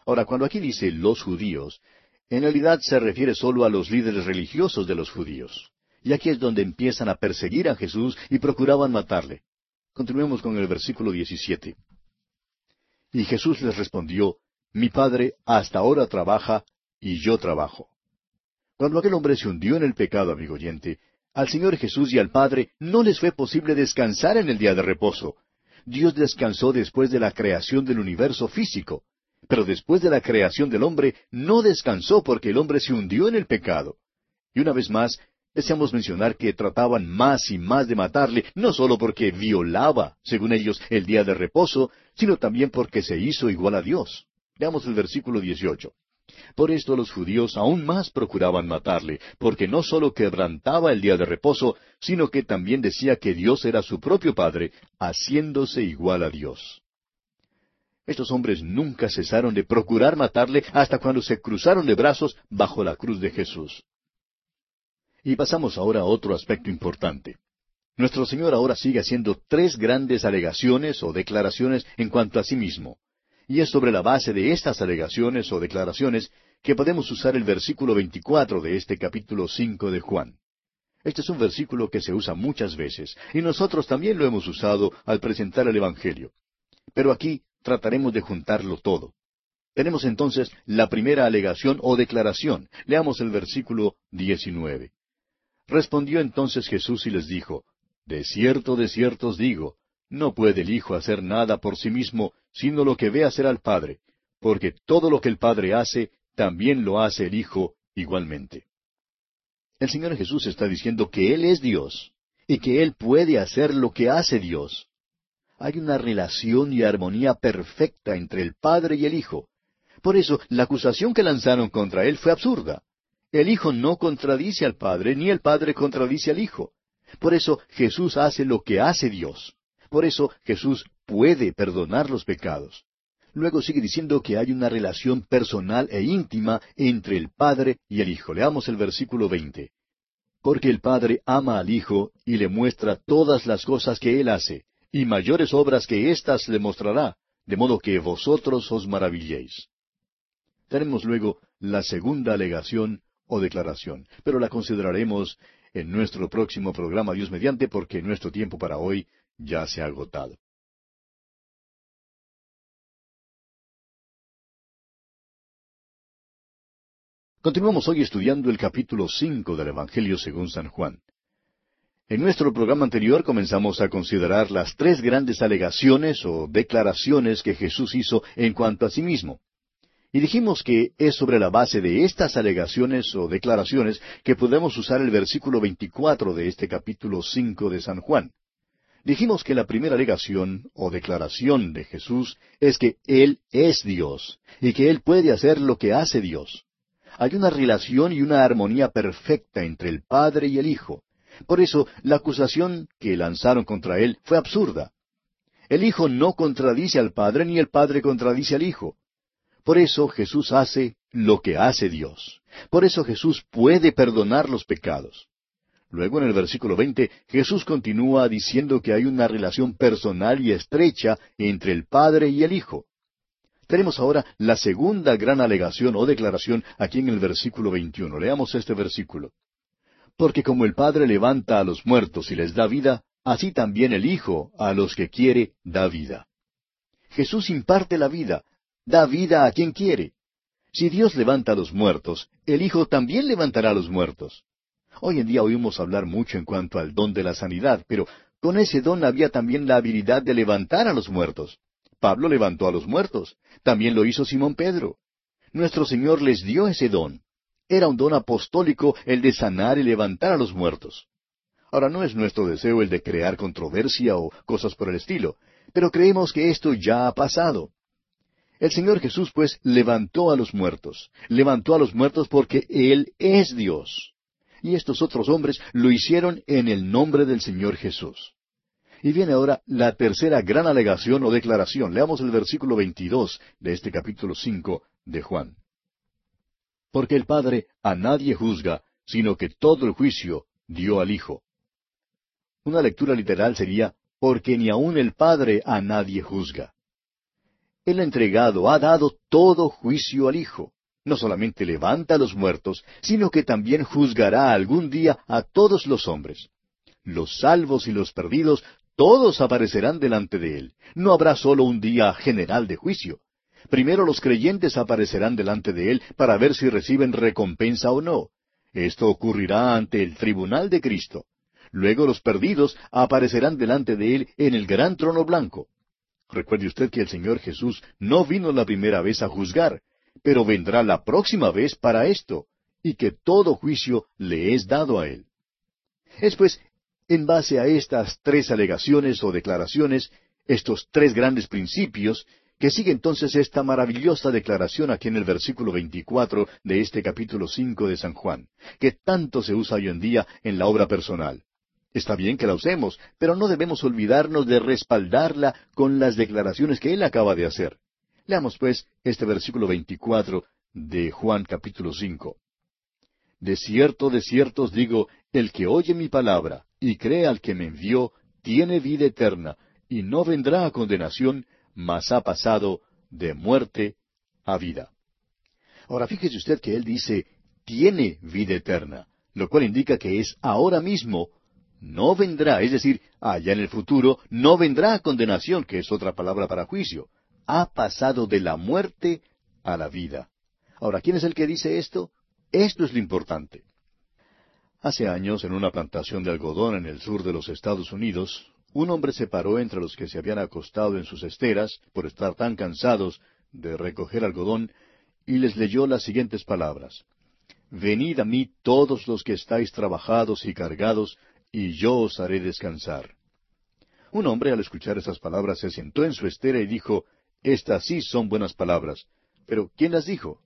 Ahora, cuando aquí dice los judíos, en realidad se refiere solo a los líderes religiosos de los judíos. Y aquí es donde empiezan a perseguir a Jesús y procuraban matarle. Continuemos con el versículo diecisiete. Y Jesús les respondió, Mi Padre hasta ahora trabaja, y yo trabajo. Cuando aquel hombre se hundió en el pecado, amigo oyente, al Señor Jesús y al Padre no les fue posible descansar en el día de reposo. Dios descansó después de la creación del universo físico, pero después de la creación del hombre no descansó porque el hombre se hundió en el pecado. Y una vez más, deseamos mencionar que trataban más y más de matarle, no solo porque violaba, según ellos, el día de reposo, sino también porque se hizo igual a Dios. Veamos el versículo dieciocho. Por esto los judíos aún más procuraban matarle, porque no solo quebrantaba el día de reposo, sino que también decía que Dios era su propio Padre, haciéndose igual a Dios. Estos hombres nunca cesaron de procurar matarle hasta cuando se cruzaron de brazos bajo la cruz de Jesús. Y pasamos ahora a otro aspecto importante. Nuestro Señor ahora sigue haciendo tres grandes alegaciones o declaraciones en cuanto a sí mismo. Y es sobre la base de estas alegaciones o declaraciones que podemos usar el versículo veinticuatro de este capítulo cinco de Juan. Este es un versículo que se usa muchas veces, y nosotros también lo hemos usado al presentar el Evangelio. Pero aquí trataremos de juntarlo todo. Tenemos entonces la primera alegación o declaración. Leamos el versículo diecinueve. Respondió entonces Jesús y les dijo, De cierto, de cierto os digo, no puede el Hijo hacer nada por sí mismo, sino lo que ve hacer al Padre, porque todo lo que el Padre hace, también lo hace el Hijo igualmente. El Señor Jesús está diciendo que Él es Dios, y que Él puede hacer lo que hace Dios. Hay una relación y armonía perfecta entre el Padre y el Hijo. Por eso, la acusación que lanzaron contra Él fue absurda. El Hijo no contradice al Padre, ni el Padre contradice al Hijo. Por eso, Jesús hace lo que hace Dios. Por eso Jesús puede perdonar los pecados. Luego sigue diciendo que hay una relación personal e íntima entre el Padre y el Hijo. Leamos el versículo veinte. Porque el Padre ama al Hijo y le muestra todas las cosas que Él hace, y mayores obras que éstas le mostrará, de modo que vosotros os maravilléis. Tenemos luego la segunda alegación o declaración, pero la consideraremos en nuestro próximo programa, Dios mediante, porque nuestro tiempo para hoy ya se ha agotado. Continuamos hoy estudiando el capítulo cinco del Evangelio según San Juan. En nuestro programa anterior comenzamos a considerar las tres grandes alegaciones o declaraciones que Jesús hizo en cuanto a sí mismo. Y dijimos que es sobre la base de estas alegaciones o declaraciones que podemos usar el versículo veinticuatro de este capítulo cinco de San Juan. Dijimos que la primera alegación o declaración de Jesús es que Él es Dios y que Él puede hacer lo que hace Dios. Hay una relación y una armonía perfecta entre el Padre y el Hijo. Por eso, la acusación que lanzaron contra Él fue absurda. El Hijo no contradice al Padre, ni el Padre contradice al Hijo. Por eso Jesús hace lo que hace Dios. Por eso Jesús puede perdonar los pecados. Luego en el versículo veinte, Jesús continúa diciendo que hay una relación personal y estrecha entre el Padre y el Hijo. Tenemos ahora la segunda gran alegación o declaración aquí en el versículo veintiuno. Leamos este versículo. Porque como el Padre levanta a los muertos y les da vida, así también el Hijo a los que quiere da vida. Jesús imparte la vida, da vida a quien quiere. Si Dios levanta a los muertos, el Hijo también levantará a los muertos. Hoy en día oímos hablar mucho en cuanto al don de la sanidad, pero con ese don había también la habilidad de levantar a los muertos. Pablo levantó a los muertos. También lo hizo Simón Pedro. Nuestro Señor les dio ese don. Era un don apostólico el de sanar y levantar a los muertos. Ahora, no es nuestro deseo el de crear controversia o cosas por el estilo, pero creemos que esto ya ha pasado. El Señor Jesús, pues, levantó a los muertos. Levantó a los muertos porque Él es Dios. Y estos otros hombres lo hicieron en el nombre del Señor Jesús. Y viene ahora la tercera gran alegación o declaración. Leamos el versículo veintidós de este capítulo cinco de Juan. Porque el Padre a nadie juzga, sino que todo el juicio dio al Hijo. Una lectura literal sería, porque ni aun el Padre a nadie juzga. Él ha entregado, ha dado todo juicio al Hijo. No solamente levanta a los muertos, sino que también juzgará algún día a todos los hombres. Los salvos y los perdidos, todos aparecerán delante de Él. No habrá solo un día general de juicio. Primero los creyentes aparecerán delante de Él para ver si reciben recompensa o no. Esto ocurrirá ante el tribunal de Cristo. Luego los perdidos aparecerán delante de Él en el gran trono blanco. Recuerde usted que el Señor Jesús no vino la primera vez a juzgar, pero vendrá la próxima vez para esto, y que todo juicio le es dado a Él. Es pues, en base a estas tres alegaciones o declaraciones, estos tres grandes principios, que sigue entonces esta maravillosa declaración aquí en el versículo veinticuatro de este capítulo cinco de San Juan, que tanto se usa hoy en día en la obra personal. Está bien que la usemos, pero no debemos olvidarnos de respaldarla con las declaraciones que él acaba de hacer. Leamos pues este versículo veinticuatro de Juan capítulo cinco. De cierto, de cierto os digo, el que oye mi palabra y cree al que me envió, tiene vida eterna, y no vendrá a condenación, mas ha pasado de muerte a vida. Ahora fíjese usted que él dice, tiene vida eterna, lo cual indica que es ahora mismo. No vendrá, es decir, allá en el futuro, no vendrá a condenación, que es otra palabra para juicio. Ha pasado de la muerte a la vida. Ahora, ¿quién es el que dice esto? Esto es lo importante. Hace años, en una plantación de algodón en el sur de los Estados Unidos, un hombre se paró entre los que se habían acostado en sus esteras por estar tan cansados de recoger algodón, y les leyó las siguientes palabras. Venid a mí todos los que estáis trabajados y cargados, y yo os haré descansar. Un hombre al escuchar esas palabras se sentó en su estera y dijo, estas sí son buenas palabras. Pero ¿quién las dijo?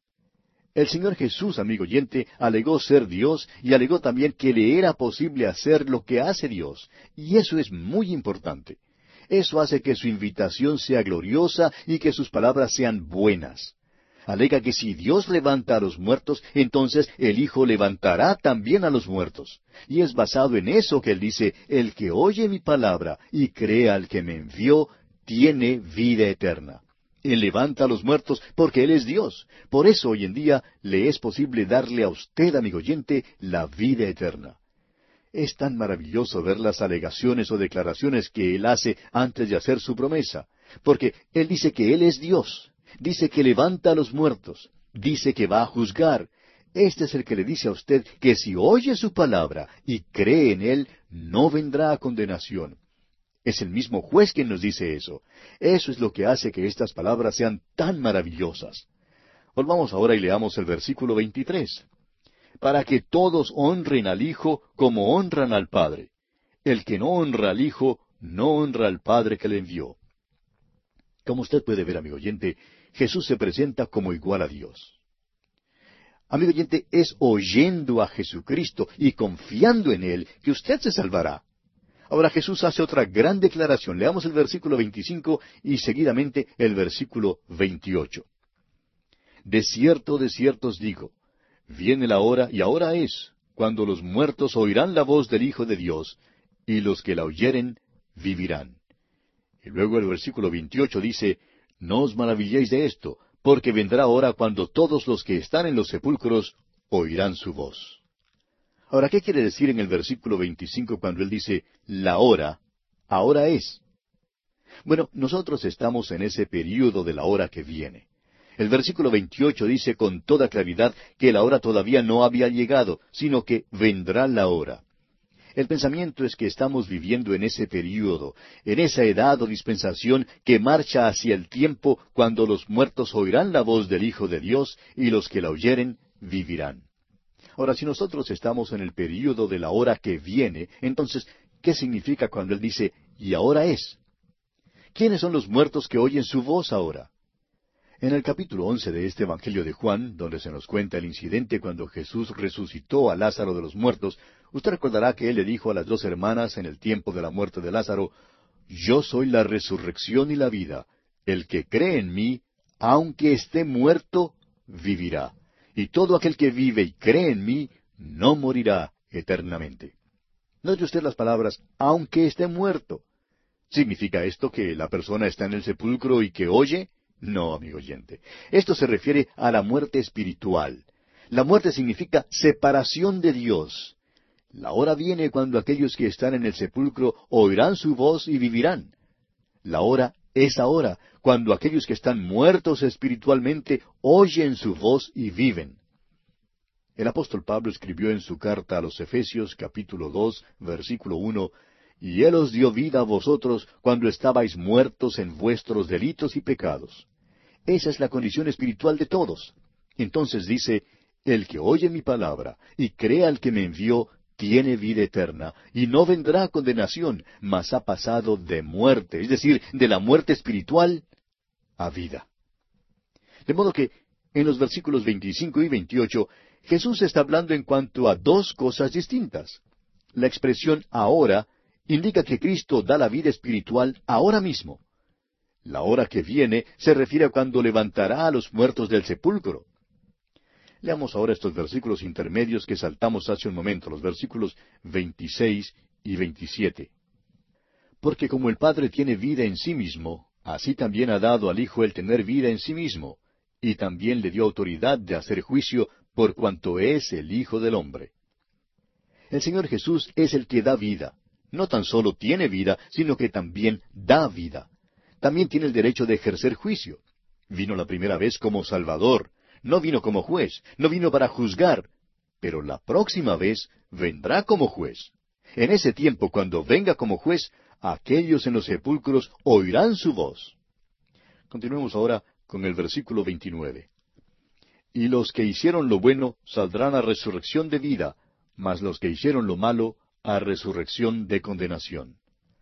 El Señor Jesús, amigo oyente, alegó ser Dios y alegó también que le era posible hacer lo que hace Dios. Y eso es muy importante. Eso hace que su invitación sea gloriosa y que sus palabras sean buenas. Alega que si Dios levanta a los muertos, entonces el Hijo levantará también a los muertos. Y es basado en eso que él dice, el que oye mi palabra y cree al que me envió, tiene vida eterna. Él levanta a los muertos porque Él es Dios. Por eso hoy en día le es posible darle a usted, amigo oyente, la vida eterna. Es tan maravilloso ver las alegaciones o declaraciones que Él hace antes de hacer su promesa, porque Él dice que Él es Dios. Dice que levanta a los muertos. Dice que va a juzgar. Este es el que le dice a usted que si oye su palabra y cree en Él, no vendrá a condenación. Es el mismo juez quien nos dice eso. Eso es lo que hace que estas palabras sean tan maravillosas. Volvamos ahora y leamos el versículo veintitrés. Para que todos honren al Hijo como honran al Padre. El que no honra al Hijo, no honra al Padre que le envió. Como usted puede ver, amigo oyente, Jesús se presenta como igual a Dios. Amigo oyente, es oyendo a Jesucristo y confiando en Él que usted se salvará. Ahora Jesús hace otra gran declaración. Leamos el versículo veinticinco y seguidamente el versículo veintiocho. De cierto, de cierto os digo, viene la hora, y ahora es, cuando los muertos oirán la voz del Hijo de Dios, y los que la oyeren vivirán. Y luego el versículo veintiocho dice, no os maravilléis de esto, porque vendrá hora cuando todos los que están en los sepulcros oirán su voz. Ahora, ¿qué quiere decir en el versículo veinticinco cuando él dice, la hora, ahora es? Bueno, nosotros estamos en ese período de la hora que viene. El versículo veintiocho dice con toda claridad que la hora todavía no había llegado, sino que vendrá la hora. El pensamiento es que estamos viviendo en ese período, en esa edad o dispensación que marcha hacia el tiempo cuando los muertos oirán la voz del Hijo de Dios y los que la oyeren vivirán. Ahora, si nosotros estamos en el período de la hora que viene, entonces, ¿qué significa cuando Él dice, y ahora es? ¿Quiénes son los muertos que oyen su voz ahora? En el capítulo once de este Evangelio de Juan, donde se nos cuenta el incidente cuando Jesús resucitó a Lázaro de los muertos, usted recordará que Él le dijo a las dos hermanas en el tiempo de la muerte de Lázaro, Yo soy la resurrección y la vida. El que cree en mí, aunque esté muerto, vivirá. Y todo aquel que vive y cree en mí, no morirá eternamente. Note usted las palabras, aunque esté muerto. ¿Significa esto que la persona está en el sepulcro y que oye? No, amigo oyente. Esto se refiere a la muerte espiritual. La muerte significa separación de Dios. La hora viene cuando aquellos que están en el sepulcro oirán su voz y vivirán. La hora es ahora, cuando aquellos que están muertos espiritualmente oyen su voz y viven. El apóstol Pablo escribió en su carta a los Efesios capítulo dos, versículo uno, «Y Él os dio vida a vosotros cuando estabais muertos en vuestros delitos y pecados». Esa es la condición espiritual de todos. Entonces dice, «El que oye mi palabra y crea al que me envió, tiene vida eterna, y no vendrá condenación, mas ha pasado de muerte», es decir, de la muerte espiritual a vida. De modo que, en los versículos veinticinco y veintiocho, Jesús está hablando en cuanto a dos cosas distintas. La expresión ahora indica que Cristo da la vida espiritual ahora mismo. La hora que viene se refiere a cuando levantará a los muertos del sepulcro. Leamos ahora estos versículos intermedios que saltamos hace un momento, los versículos veintiséis y veintisiete. «Porque como el Padre tiene vida en sí mismo, así también ha dado al Hijo el tener vida en sí mismo, y también le dio autoridad de hacer juicio por cuanto es el Hijo del Hombre». El Señor Jesús es el que da vida. No tan solo tiene vida, sino que también da vida. También tiene el derecho de ejercer juicio. Vino la primera vez como Salvador. No vino como juez, no vino para juzgar, pero la próxima vez vendrá como juez. En ese tiempo, cuando venga como juez, aquellos en los sepulcros oirán su voz. Continuemos ahora con el versículo veintinueve. «Y los que hicieron lo bueno saldrán a resurrección de vida, mas los que hicieron lo malo a resurrección de condenación».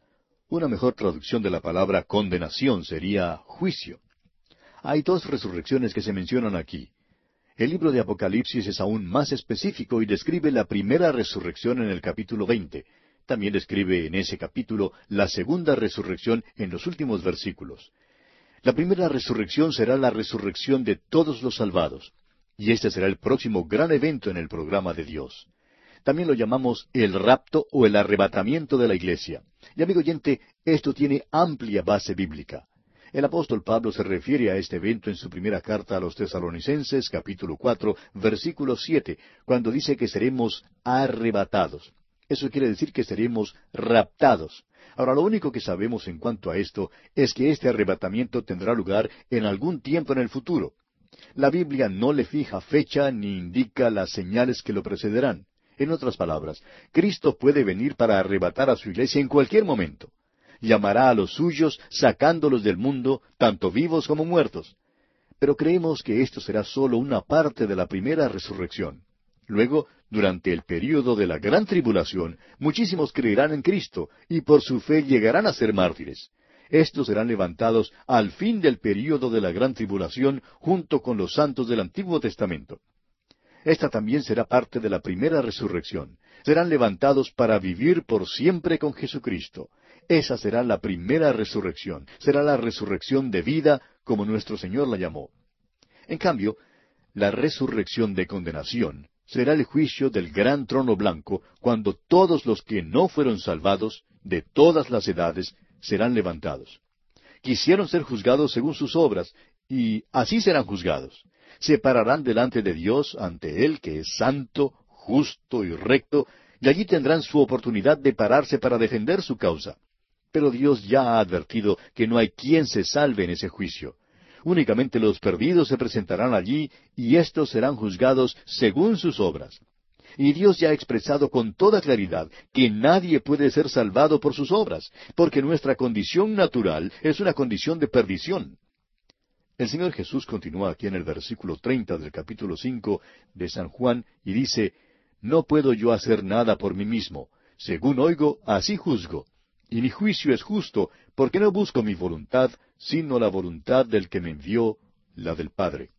Una mejor traducción de la palabra condenación sería juicio. Hay dos resurrecciones que se mencionan aquí. El libro de Apocalipsis es aún más específico y describe la primera resurrección en el capítulo veinte. También describe en ese capítulo la segunda resurrección en los últimos versículos. La primera resurrección será la resurrección de todos los salvados, y este será el próximo gran evento en el programa de Dios. También lo llamamos el rapto o el arrebatamiento de la iglesia. Y amigo oyente, esto tiene amplia base bíblica. El apóstol Pablo se refiere a este evento en su primera carta a los Tesalonicenses, capítulo cuatro, versículo siete, cuando dice que seremos arrebatados. Eso quiere decir que seremos raptados. Ahora, lo único que sabemos en cuanto a esto es que este arrebatamiento tendrá lugar en algún tiempo en el futuro. La Biblia no le fija fecha ni indica las señales que lo precederán. En otras palabras, Cristo puede venir para arrebatar a su iglesia en cualquier momento. Llamará a los suyos, sacándolos del mundo, tanto vivos como muertos. Pero creemos que esto será sólo una parte de la primera resurrección. Luego, durante el período de la gran tribulación, muchísimos creerán en Cristo, y por su fe llegarán a ser mártires. Estos serán levantados al fin del período de la gran tribulación, junto con los santos del Antiguo Testamento. Esta también será parte de la primera resurrección. Serán levantados para vivir por siempre con Jesucristo. Esa será la primera resurrección. Será la resurrección de vida, como nuestro Señor la llamó. En cambio, la resurrección de condenación será el juicio del gran trono blanco, cuando todos los que no fueron salvados, de todas las edades, serán levantados. Quisieron ser juzgados según sus obras, y así serán juzgados. Se pararán delante de Dios, ante Él que es santo, justo y recto, y allí tendrán su oportunidad de pararse para defender su causa. Pero Dios ya ha advertido que no hay quien se salve en ese juicio. Únicamente los perdidos se presentarán allí, y éstos serán juzgados según sus obras. Y Dios ya ha expresado con toda claridad que nadie puede ser salvado por sus obras, porque nuestra condición natural es una condición de perdición. El Señor Jesús continúa aquí en el versículo treinta del capítulo cinco de San Juan y dice, «No puedo yo hacer nada por mí mismo. Según oigo, así juzgo. Y mi juicio es justo, porque no busco mi voluntad, sino la voluntad del que me envió, la del Padre».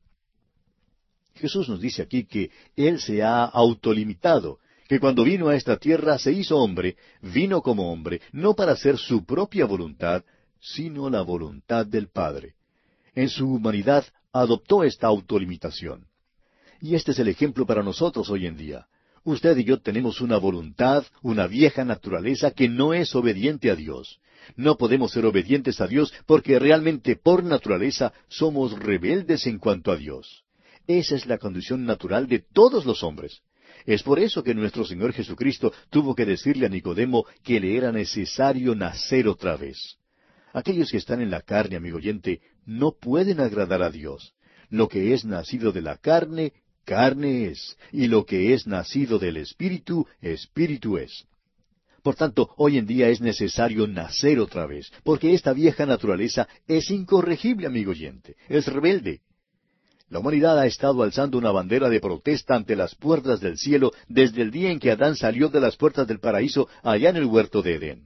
Jesús nos dice aquí que Él se ha autolimitado, que cuando vino a esta tierra se hizo hombre, vino como hombre, no para hacer su propia voluntad, sino la voluntad del Padre. En su humanidad adoptó esta autolimitación. Y este es el ejemplo para nosotros hoy en día. Usted y yo tenemos una voluntad, una vieja naturaleza que no es obediente a Dios. No podemos ser obedientes a Dios porque realmente por naturaleza somos rebeldes en cuanto a Dios. Esa es la condición natural de todos los hombres. Es por eso que nuestro Señor Jesucristo tuvo que decirle a Nicodemo que le era necesario nacer otra vez. Aquellos que están en la carne, amigo oyente, no pueden agradar a Dios. Lo que es nacido de la carne, carne es, y lo que es nacido del Espíritu, Espíritu es. Por tanto, hoy en día es necesario nacer otra vez, porque esta vieja naturaleza es incorregible, amigo oyente, es rebelde. La humanidad ha estado alzando una bandera de protesta ante las puertas del cielo desde el día en que Adán salió de las puertas del paraíso allá en el huerto de Edén.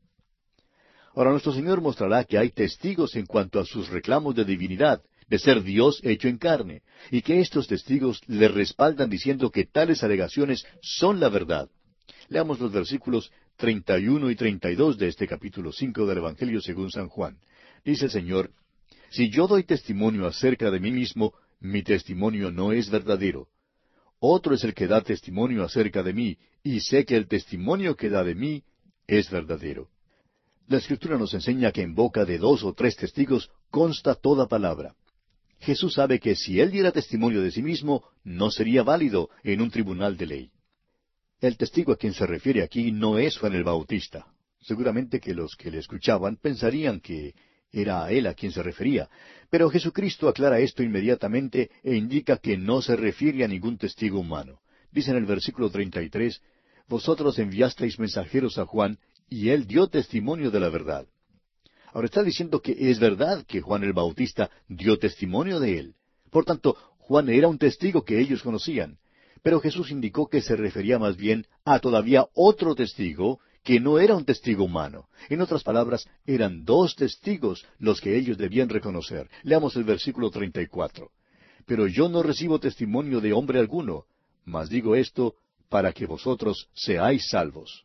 Ahora nuestro Señor mostrará que hay testigos en cuanto a sus reclamos de divinidad, de ser Dios hecho en carne, y que estos testigos le respaldan diciendo que tales alegaciones son la verdad. Leamos los versículos treinta y uno y treinta y dos de este capítulo cinco del Evangelio según San Juan. Dice el Señor: Si yo doy testimonio acerca de mí mismo, mi testimonio no es verdadero. Otro es el que da testimonio acerca de mí, y sé que el testimonio que da de mí es verdadero. La Escritura nos enseña que en boca de dos o tres testigos consta toda palabra. Jesús sabe que si Él diera testimonio de sí mismo, no sería válido en un tribunal de ley. El testigo a quien se refiere aquí no es Juan el Bautista. Seguramente que los que le escuchaban pensarían que era a él a quien se refería, pero Jesucristo aclara esto inmediatamente e indica que no se refiere a ningún testigo humano. Dice en el versículo treinta y tres, Vosotros enviasteis mensajeros a Juan, y él dio testimonio de la verdad. Ahora está diciendo que es verdad que Juan el Bautista dio testimonio de él. Por tanto, Juan era un testigo que ellos conocían. Pero Jesús indicó que se refería más bien a todavía otro testigo, que no era un testigo humano. En otras palabras, eran dos testigos los que ellos debían reconocer. Leamos el versículo treinta y cuatro. Pero yo no recibo testimonio de hombre alguno, mas digo esto para que vosotros seáis salvos.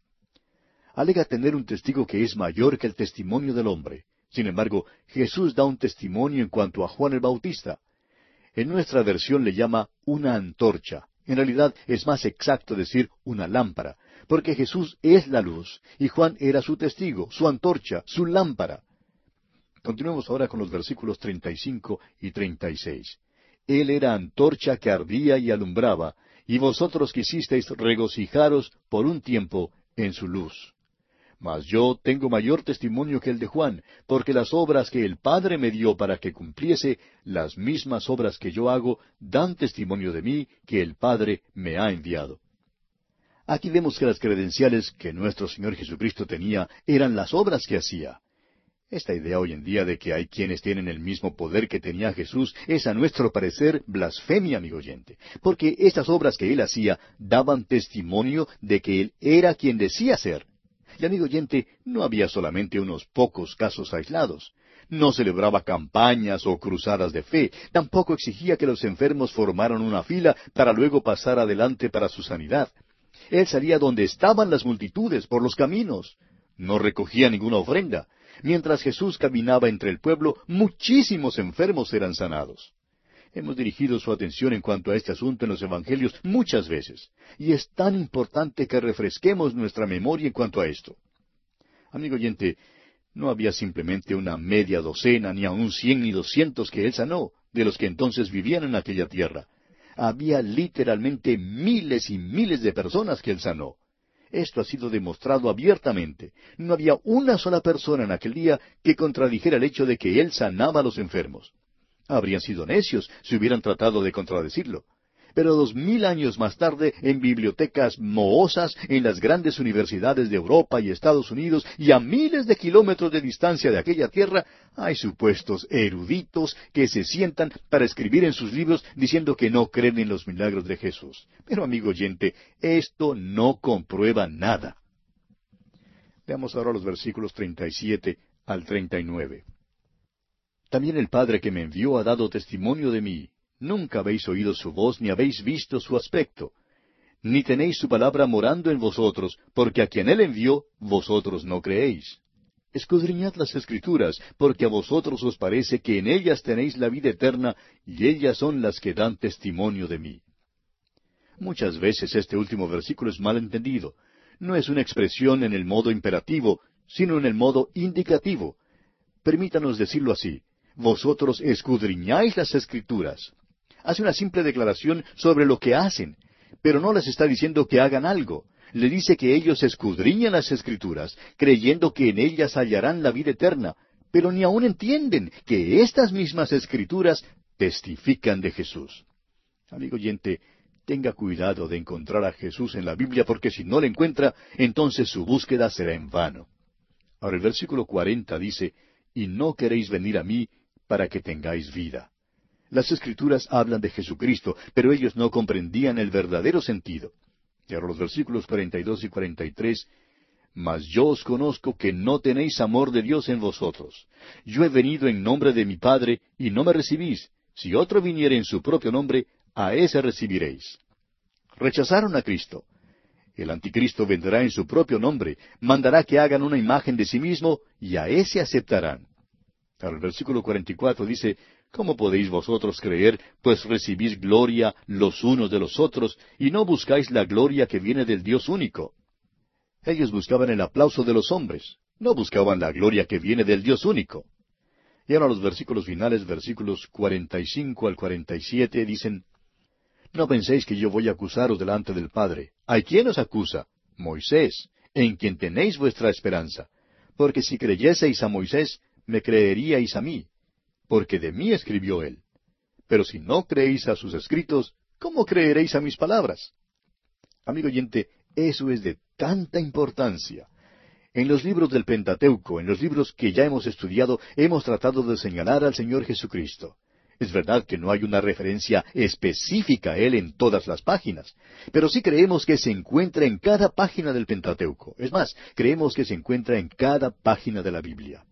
Alega tener un testigo que es mayor que el testimonio del hombre. Sin embargo, Jesús da un testimonio en cuanto a Juan el Bautista. En nuestra versión le llama una antorcha. En realidad es más exacto decir una lámpara, porque Jesús es la luz, y Juan era su testigo, su antorcha, su lámpara. Continuemos ahora con los versículos treinta y cinco y treinta y seis. Él era antorcha que ardía y alumbraba, y vosotros quisisteis regocijaros por un tiempo en su luz. Mas yo tengo mayor testimonio que el de Juan, porque las obras que el Padre me dio para que cumpliese, las mismas obras que yo hago, dan testimonio de mí que el Padre me ha enviado. Aquí vemos que las credenciales que nuestro Señor Jesucristo tenía eran las obras que hacía. Esta idea hoy en día de que hay quienes tienen el mismo poder que tenía Jesús es a nuestro parecer blasfemia, amigo oyente, porque estas obras que Él hacía daban testimonio de que Él era quien decía ser. Y amigo oyente, no había solamente unos pocos casos aislados. No celebraba campañas o cruzadas de fe. Tampoco exigía que los enfermos formaran una fila para luego pasar adelante para su sanidad. Él salía donde estaban las multitudes, por los caminos. No recogía ninguna ofrenda. Mientras Jesús caminaba entre el pueblo, muchísimos enfermos eran sanados. Hemos dirigido su atención en cuanto a este asunto en los Evangelios muchas veces, y es tan importante que refresquemos nuestra memoria en cuanto a esto. Amigo oyente, no había simplemente una media docena, ni aun cien ni doscientos que Él sanó, de los que entonces vivían en aquella tierra. Había literalmente miles y miles de personas que Él sanó. Esto ha sido demostrado abiertamente. No había una sola persona en aquel día que contradijera el hecho de que Él sanaba a los enfermos. Habrían sido necios si hubieran tratado de contradecirlo. Pero dos mil años más tarde, en bibliotecas mohosas, en las grandes universidades de Europa y Estados Unidos, y a miles de kilómetros de distancia de aquella tierra, hay supuestos eruditos que se sientan para escribir en sus libros diciendo que no creen en los milagros de Jesús. Pero, amigo oyente, esto no comprueba nada. Veamos ahora los versículos treinta y siete al treinta y nueve. También el Padre que me envió ha dado testimonio de mí. Nunca habéis oído su voz, ni habéis visto su aspecto. Ni tenéis su palabra morando en vosotros, porque a quien Él envió, vosotros no creéis. Escudriñad las Escrituras, porque a vosotros os parece que en ellas tenéis la vida eterna, y ellas son las que dan testimonio de mí. Muchas veces este último versículo es mal entendido. No es una expresión en el modo imperativo, sino en el modo indicativo. Permítanos decirlo así: vosotros escudriñáis las Escrituras. Hace una simple declaración sobre lo que hacen, pero no les está diciendo que hagan algo. Le dice que ellos escudriñan las Escrituras, creyendo que en ellas hallarán la vida eterna, pero ni aún entienden que estas mismas Escrituras testifican de Jesús. Amigo oyente, tenga cuidado de encontrar a Jesús en la Biblia, porque si no le encuentra, entonces su búsqueda será en vano. Ahora el versículo cuarenta dice: y no queréis venir a mí para que tengáis vida. Las Escrituras hablan de Jesucristo, pero ellos no comprendían el verdadero sentido. Y ahora los versículos cuarenta y dos y cuarenta y tres: mas yo os conozco que no tenéis amor de Dios en vosotros. Yo he venido en nombre de mi Padre, y no me recibís. Si otro viniere en su propio nombre, a ese recibiréis. Rechazaron a Cristo. El anticristo vendrá en su propio nombre, mandará que hagan una imagen de sí mismo, y a ese aceptarán. Ahora el versículo cuarenta y cuatro dice: ¿cómo podéis vosotros creer, pues recibís gloria los unos de los otros, y no buscáis la gloria que viene del Dios único? Ellos buscaban el aplauso de los hombres, no buscaban la gloria que viene del Dios único. Y ahora los versículos finales, versículos cuarenta y cinco al cuarenta y siete, dicen: no penséis que yo voy a acusaros delante del Padre. ¿Hay quién os acusa? Moisés, en quien tenéis vuestra esperanza. Porque si creyeseis a Moisés, me creeríais a mí, porque de mí escribió él. Pero si no creéis a sus escritos, ¿cómo creeréis a mis palabras? Amigo oyente, eso es de tanta importancia. En los libros del Pentateuco, en los libros que ya hemos estudiado, hemos tratado de señalar al Señor Jesucristo. Es verdad que no hay una referencia específica a Él en todas las páginas, pero sí creemos que se encuentra en cada página del Pentateuco. Es más, creemos que se encuentra en cada página de la Biblia.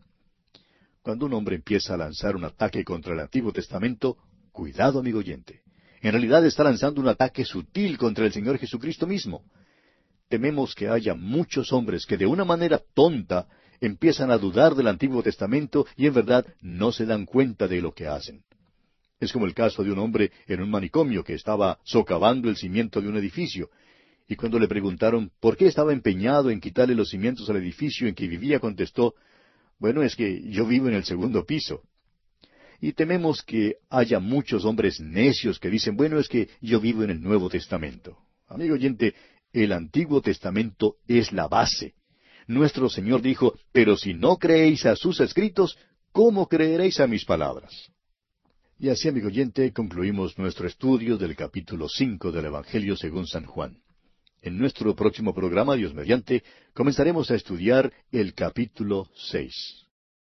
Cuando un hombre empieza a lanzar un ataque contra el Antiguo Testamento, cuidado, amigo oyente. En realidad está lanzando un ataque sutil contra el Señor Jesucristo mismo. Tememos que haya muchos hombres que de una manera tonta empiezan a dudar del Antiguo Testamento y en verdad no se dan cuenta de lo que hacen. Es como el caso de un hombre en un manicomio que estaba socavando el cimiento de un edificio, y cuando le preguntaron por qué estaba empeñado en quitarle los cimientos al edificio en que vivía, contestó: bueno, es que yo vivo en el segundo piso. Y tememos que haya muchos hombres necios que dicen: bueno, es que yo vivo en el Nuevo Testamento. Amigo oyente, el Antiguo Testamento es la base. Nuestro Señor dijo: pero si no creéis a sus escritos, ¿cómo creeréis a mis palabras? Y así, amigo oyente, concluimos nuestro estudio del capítulo cinco del Evangelio según San Juan. En nuestro próximo programa, Dios mediante, comenzaremos a estudiar el capítulo seis.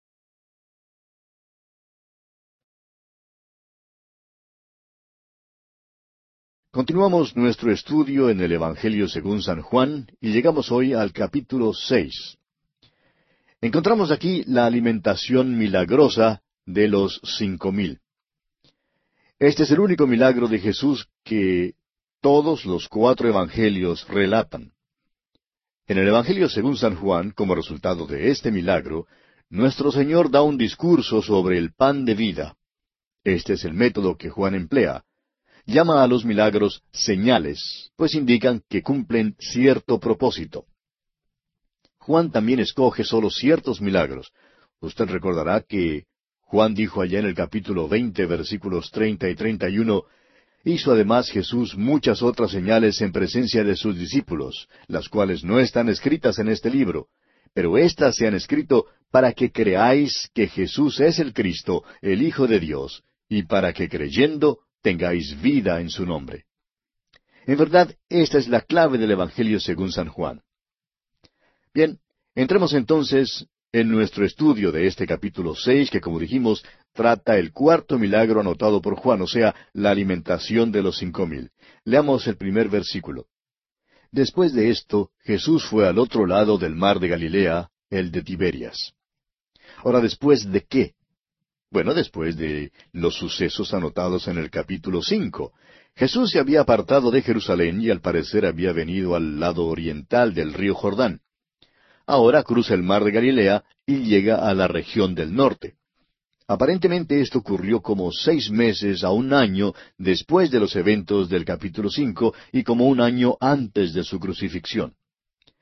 Continuamos nuestro estudio en el Evangelio según San Juan y llegamos hoy al capítulo seis. Encontramos aquí la alimentación milagrosa de los cinco mil. Este es el único milagro de Jesús que todos los cuatro evangelios relatan. En el Evangelio según San Juan, como resultado de este milagro, nuestro Señor da un discurso sobre el pan de vida. Este es el método que Juan emplea. Llama a los milagros señales, pues indican que cumplen cierto propósito. Juan también escoge solo ciertos milagros. Usted recordará que Juan dijo allá en el capítulo veinte, versículos treinta y treinta y uno, hizo además Jesús muchas otras señales en presencia de sus discípulos, las cuales no están escritas en este libro, pero éstas se han escrito para que creáis que Jesús es el Cristo, el Hijo de Dios, y para que creyendo tengáis vida en su nombre. En verdad, esta es la clave del Evangelio según San Juan. Bien, entremos entonces en nuestro estudio de este capítulo seis, que como dijimos, trata el cuarto milagro anotado por Juan, o sea, la alimentación de los cinco mil. Leamos el primer versículo. Después de esto, Jesús fue al otro lado del mar de Galilea, el de Tiberias. Ahora, ¿después de qué? Bueno, después de los sucesos anotados en el capítulo cinco. Jesús se había apartado de Jerusalén y al parecer había venido al lado oriental del río Jordán. Ahora cruza el mar de Galilea y llega a la región del norte. Aparentemente esto ocurrió como seis meses a un año después de los eventos del capítulo cinco y como un año antes de su crucifixión.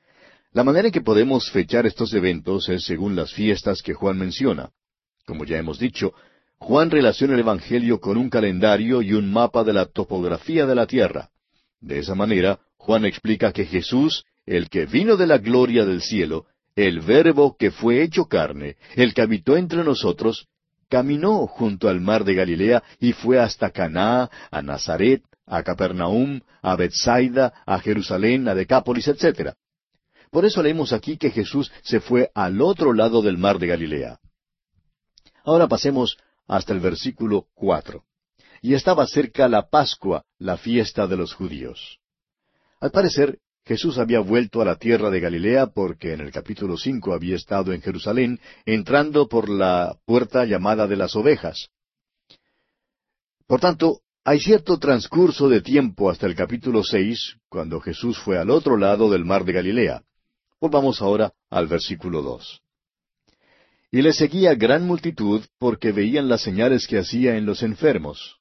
La manera en que podemos fechar estos eventos es según las fiestas que Juan menciona. Como ya hemos dicho, Juan relaciona el Evangelio con un calendario y un mapa de la topografía de la tierra. De esa manera, Juan explica que Jesús, el que vino de la gloria del cielo, el Verbo que fue hecho carne, el que habitó entre nosotros, caminó junto al mar de Galilea y fue hasta Caná, a Nazaret, a Capernaum, a Bethsaida, a Jerusalén, a Decápolis, etcétera. Por eso leemos aquí que Jesús se fue al otro lado del mar de Galilea. Ahora pasemos hasta el versículo cuatro. Y estaba cerca la Pascua, la fiesta de los judíos. Al parecer, Jesús había vuelto a la tierra de Galilea porque en el capítulo cinco había estado en Jerusalén, entrando por la puerta llamada de las ovejas. Por tanto, hay cierto transcurso de tiempo hasta el capítulo seis, cuando Jesús fue al otro lado del mar de Galilea. Volvamos ahora al versículo dos. Y le seguía gran multitud porque veían las señales que hacía en los enfermos.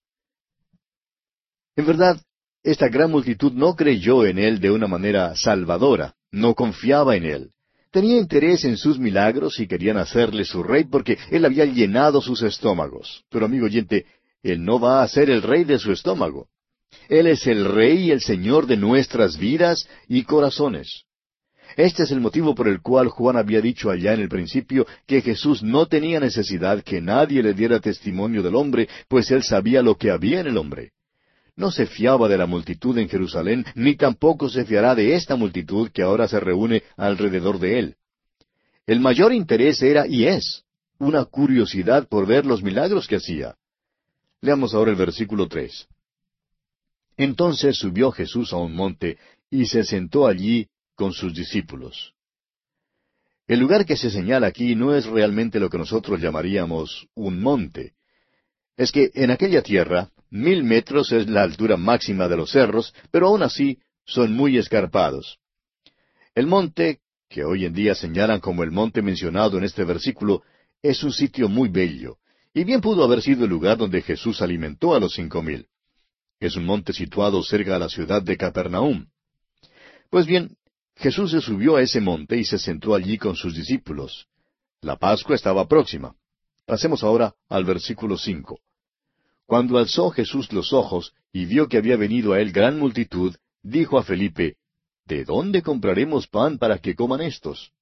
En verdad, esta gran multitud no creyó en él de una manera salvadora, no confiaba en él. Tenía interés en sus milagros y querían hacerle su rey porque él había llenado sus estómagos. Pero amigo oyente, él no va a ser el rey de su estómago. Él es el rey y el señor de nuestras vidas y corazones. Este es el motivo por el cual Juan había dicho allá en el principio que Jesús no tenía necesidad que nadie le diera testimonio del hombre, pues él sabía lo que había en el hombre. No se fiaba de la multitud en Jerusalén, ni tampoco se fiará de esta multitud que ahora se reúne alrededor de él. El mayor interés era, y es, una curiosidad por ver los milagros que hacía. Leamos ahora el versículo tres. Entonces subió Jesús a un monte, y se sentó allí con sus discípulos. El lugar que se señala aquí no es realmente lo que nosotros llamaríamos un monte. Es que en aquella tierra, mil metros es la altura máxima de los cerros, pero aún así son muy escarpados. El monte, que hoy en día señalan como el monte mencionado en este versículo, es un sitio muy bello, y bien pudo haber sido el lugar donde Jesús alimentó a los cinco mil. Es un monte situado cerca de la ciudad de Capernaum. Pues bien, Jesús se subió a ese monte y se sentó allí con sus discípulos. La Pascua estaba próxima. Pasemos ahora al versículo cinco. Cuando alzó Jesús los ojos y vio que había venido a él gran multitud, dijo a Felipe, ¿de dónde compraremos pan para que coman éstos?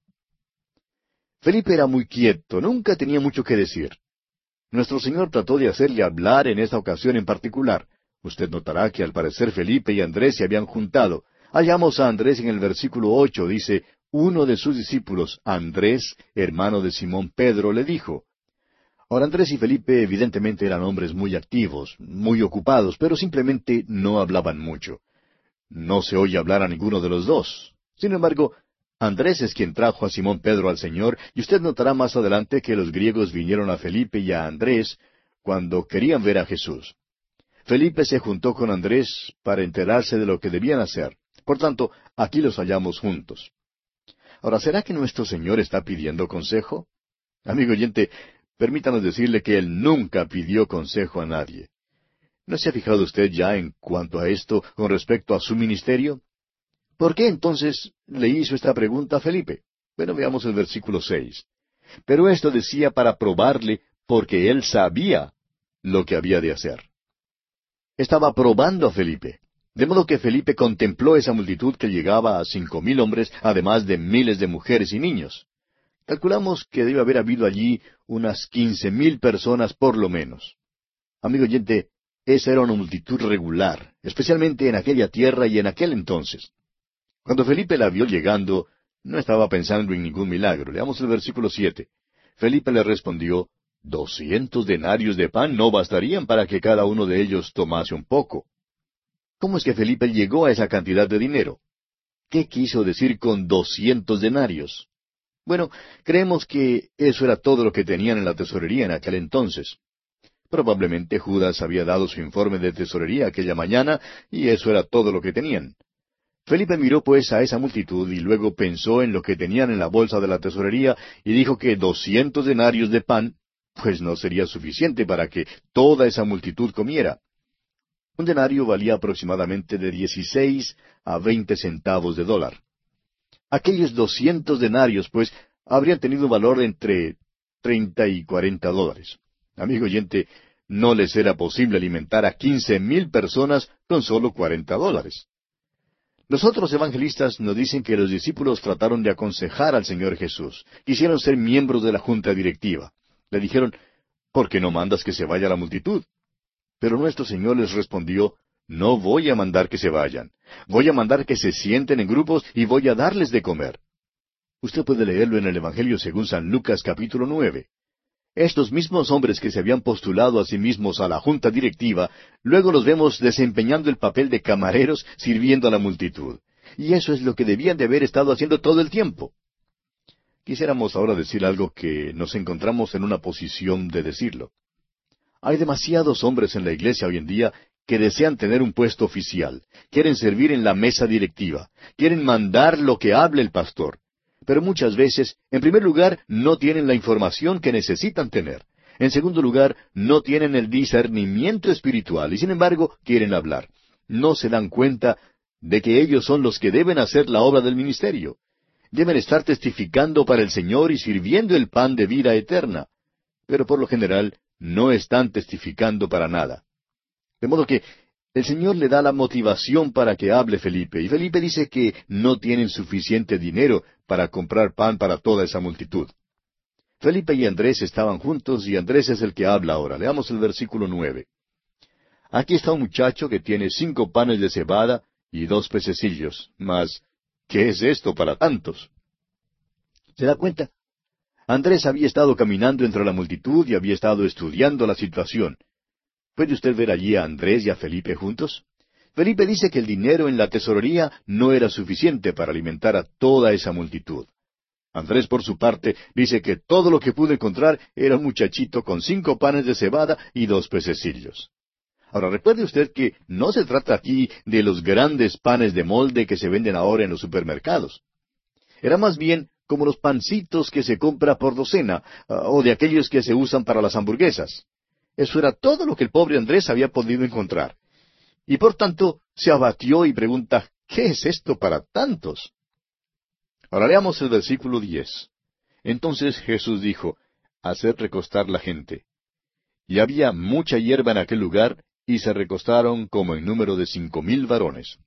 Felipe era muy quieto, nunca tenía mucho que decir. Nuestro Señor trató de hacerle hablar en esta ocasión en particular. Usted notará que al parecer Felipe y Andrés se habían juntado. Hallamos a Andrés en el versículo ocho, dice, uno de sus discípulos, Andrés, hermano de Simón Pedro, le dijo. Ahora Andrés y Felipe evidentemente eran hombres muy activos, muy ocupados, pero simplemente no hablaban mucho. No se oye hablar a ninguno de los dos. Sin embargo, Andrés es quien trajo a Simón Pedro al Señor, y usted notará más adelante que los griegos vinieron a Felipe y a Andrés cuando querían ver a Jesús. Felipe se juntó con Andrés para enterarse de lo que debían hacer. Por tanto, aquí los hallamos juntos. Ahora, ¿será que nuestro Señor está pidiendo consejo? Amigo oyente, permítanos decirle que Él nunca pidió consejo a nadie. ¿No se ha fijado usted ya en cuanto a esto con respecto a su ministerio? ¿Por qué entonces le hizo esta pregunta a Felipe? Bueno, veamos el versículo seis. Pero esto decía para probarle, porque él sabía lo que había de hacer. Estaba probando a Felipe. De modo que Felipe contempló esa multitud que llegaba a cinco mil hombres, además de miles de mujeres y niños. Calculamos que debe haber habido allí unas quince mil personas por lo menos. Amigo oyente, esa era una multitud regular, especialmente en aquella tierra y en aquel entonces. Cuando Felipe la vio llegando, no estaba pensando en ningún milagro. Leamos el versículo siete. Felipe le respondió, Doscientos denarios de pan no bastarían para que cada uno de ellos tomase un poco. ¿Cómo es que Felipe llegó a esa cantidad de dinero? ¿Qué quiso decir con doscientos denarios? Bueno, creemos que eso era todo lo que tenían en la tesorería en aquel entonces. Probablemente Judas había dado su informe de tesorería aquella mañana, y eso era todo lo que tenían. Felipe miró pues a esa multitud y luego pensó en lo que tenían en la bolsa de la tesorería y dijo que doscientos denarios de pan, pues no sería suficiente para que toda esa multitud comiera. Un denario valía aproximadamente de dieciséis a veinte centavos de dólar. Aquellos doscientos denarios, pues, habrían tenido un valor entre treinta y cuarenta dólares. Amigo oyente, no les era posible alimentar a quince mil personas con solo cuarenta dólares. Los otros evangelistas nos dicen que los discípulos trataron de aconsejar al Señor Jesús. Quisieron ser miembros de la junta directiva. Le dijeron, ¿por qué no mandas que se vaya la multitud? Pero nuestro Señor les respondió, no voy a mandar que se vayan. Voy a mandar que se sienten en grupos y voy a darles de comer. Usted puede leerlo en el Evangelio según San Lucas capítulo nueve. Estos mismos hombres que se habían postulado a sí mismos a la junta directiva, luego los vemos desempeñando el papel de camareros sirviendo a la multitud. Y eso es lo que debían de haber estado haciendo todo el tiempo. Quisiéramos ahora decir algo que nos encontramos en una posición de decirlo. Hay demasiados hombres en la iglesia hoy en día que desean tener un puesto oficial, quieren servir en la mesa directiva, quieren mandar lo que hable el pastor. Pero muchas veces, en primer lugar, no tienen la información que necesitan tener. En segundo lugar, no tienen el discernimiento espiritual y sin embargo quieren hablar. No se dan cuenta de que ellos son los que deben hacer la obra del ministerio. Deben estar testificando para el Señor y sirviendo el pan de vida eterna. Pero por lo general, no están testificando para nada. De modo que el Señor le da la motivación para que hable Felipe, y Felipe dice que no tienen suficiente dinero para comprar pan para toda esa multitud. Felipe y Andrés estaban juntos, y Andrés es el que habla ahora. Leamos el versículo nueve. Aquí está un muchacho que tiene cinco panes de cebada y dos pececillos, mas ¿qué es esto para tantos? ¿Se da cuenta? Andrés había estado caminando entre la multitud y había estado estudiando la situación. ¿Puede usted ver allí a Andrés y a Felipe juntos? Felipe dice que el dinero en la tesorería no era suficiente para alimentar a toda esa multitud. Andrés, por su parte, dice que todo lo que pudo encontrar era un muchachito con cinco panes de cebada y dos pececillos. Ahora, recuerde usted que no se trata aquí de los grandes panes de molde que se venden ahora en los supermercados. Era más bien como los pancitos que se compra por docena, o de aquellos que se usan para las hamburguesas. Eso era todo lo que el pobre Andrés había podido encontrar. Y por tanto se abatió y pregunta, ¿qué es esto para tantos? Ahora leamos el versículo diez. Entonces Jesús dijo, haced recostar la gente. Y había mucha hierba en aquel lugar, y se recostaron como en número de cinco mil varones.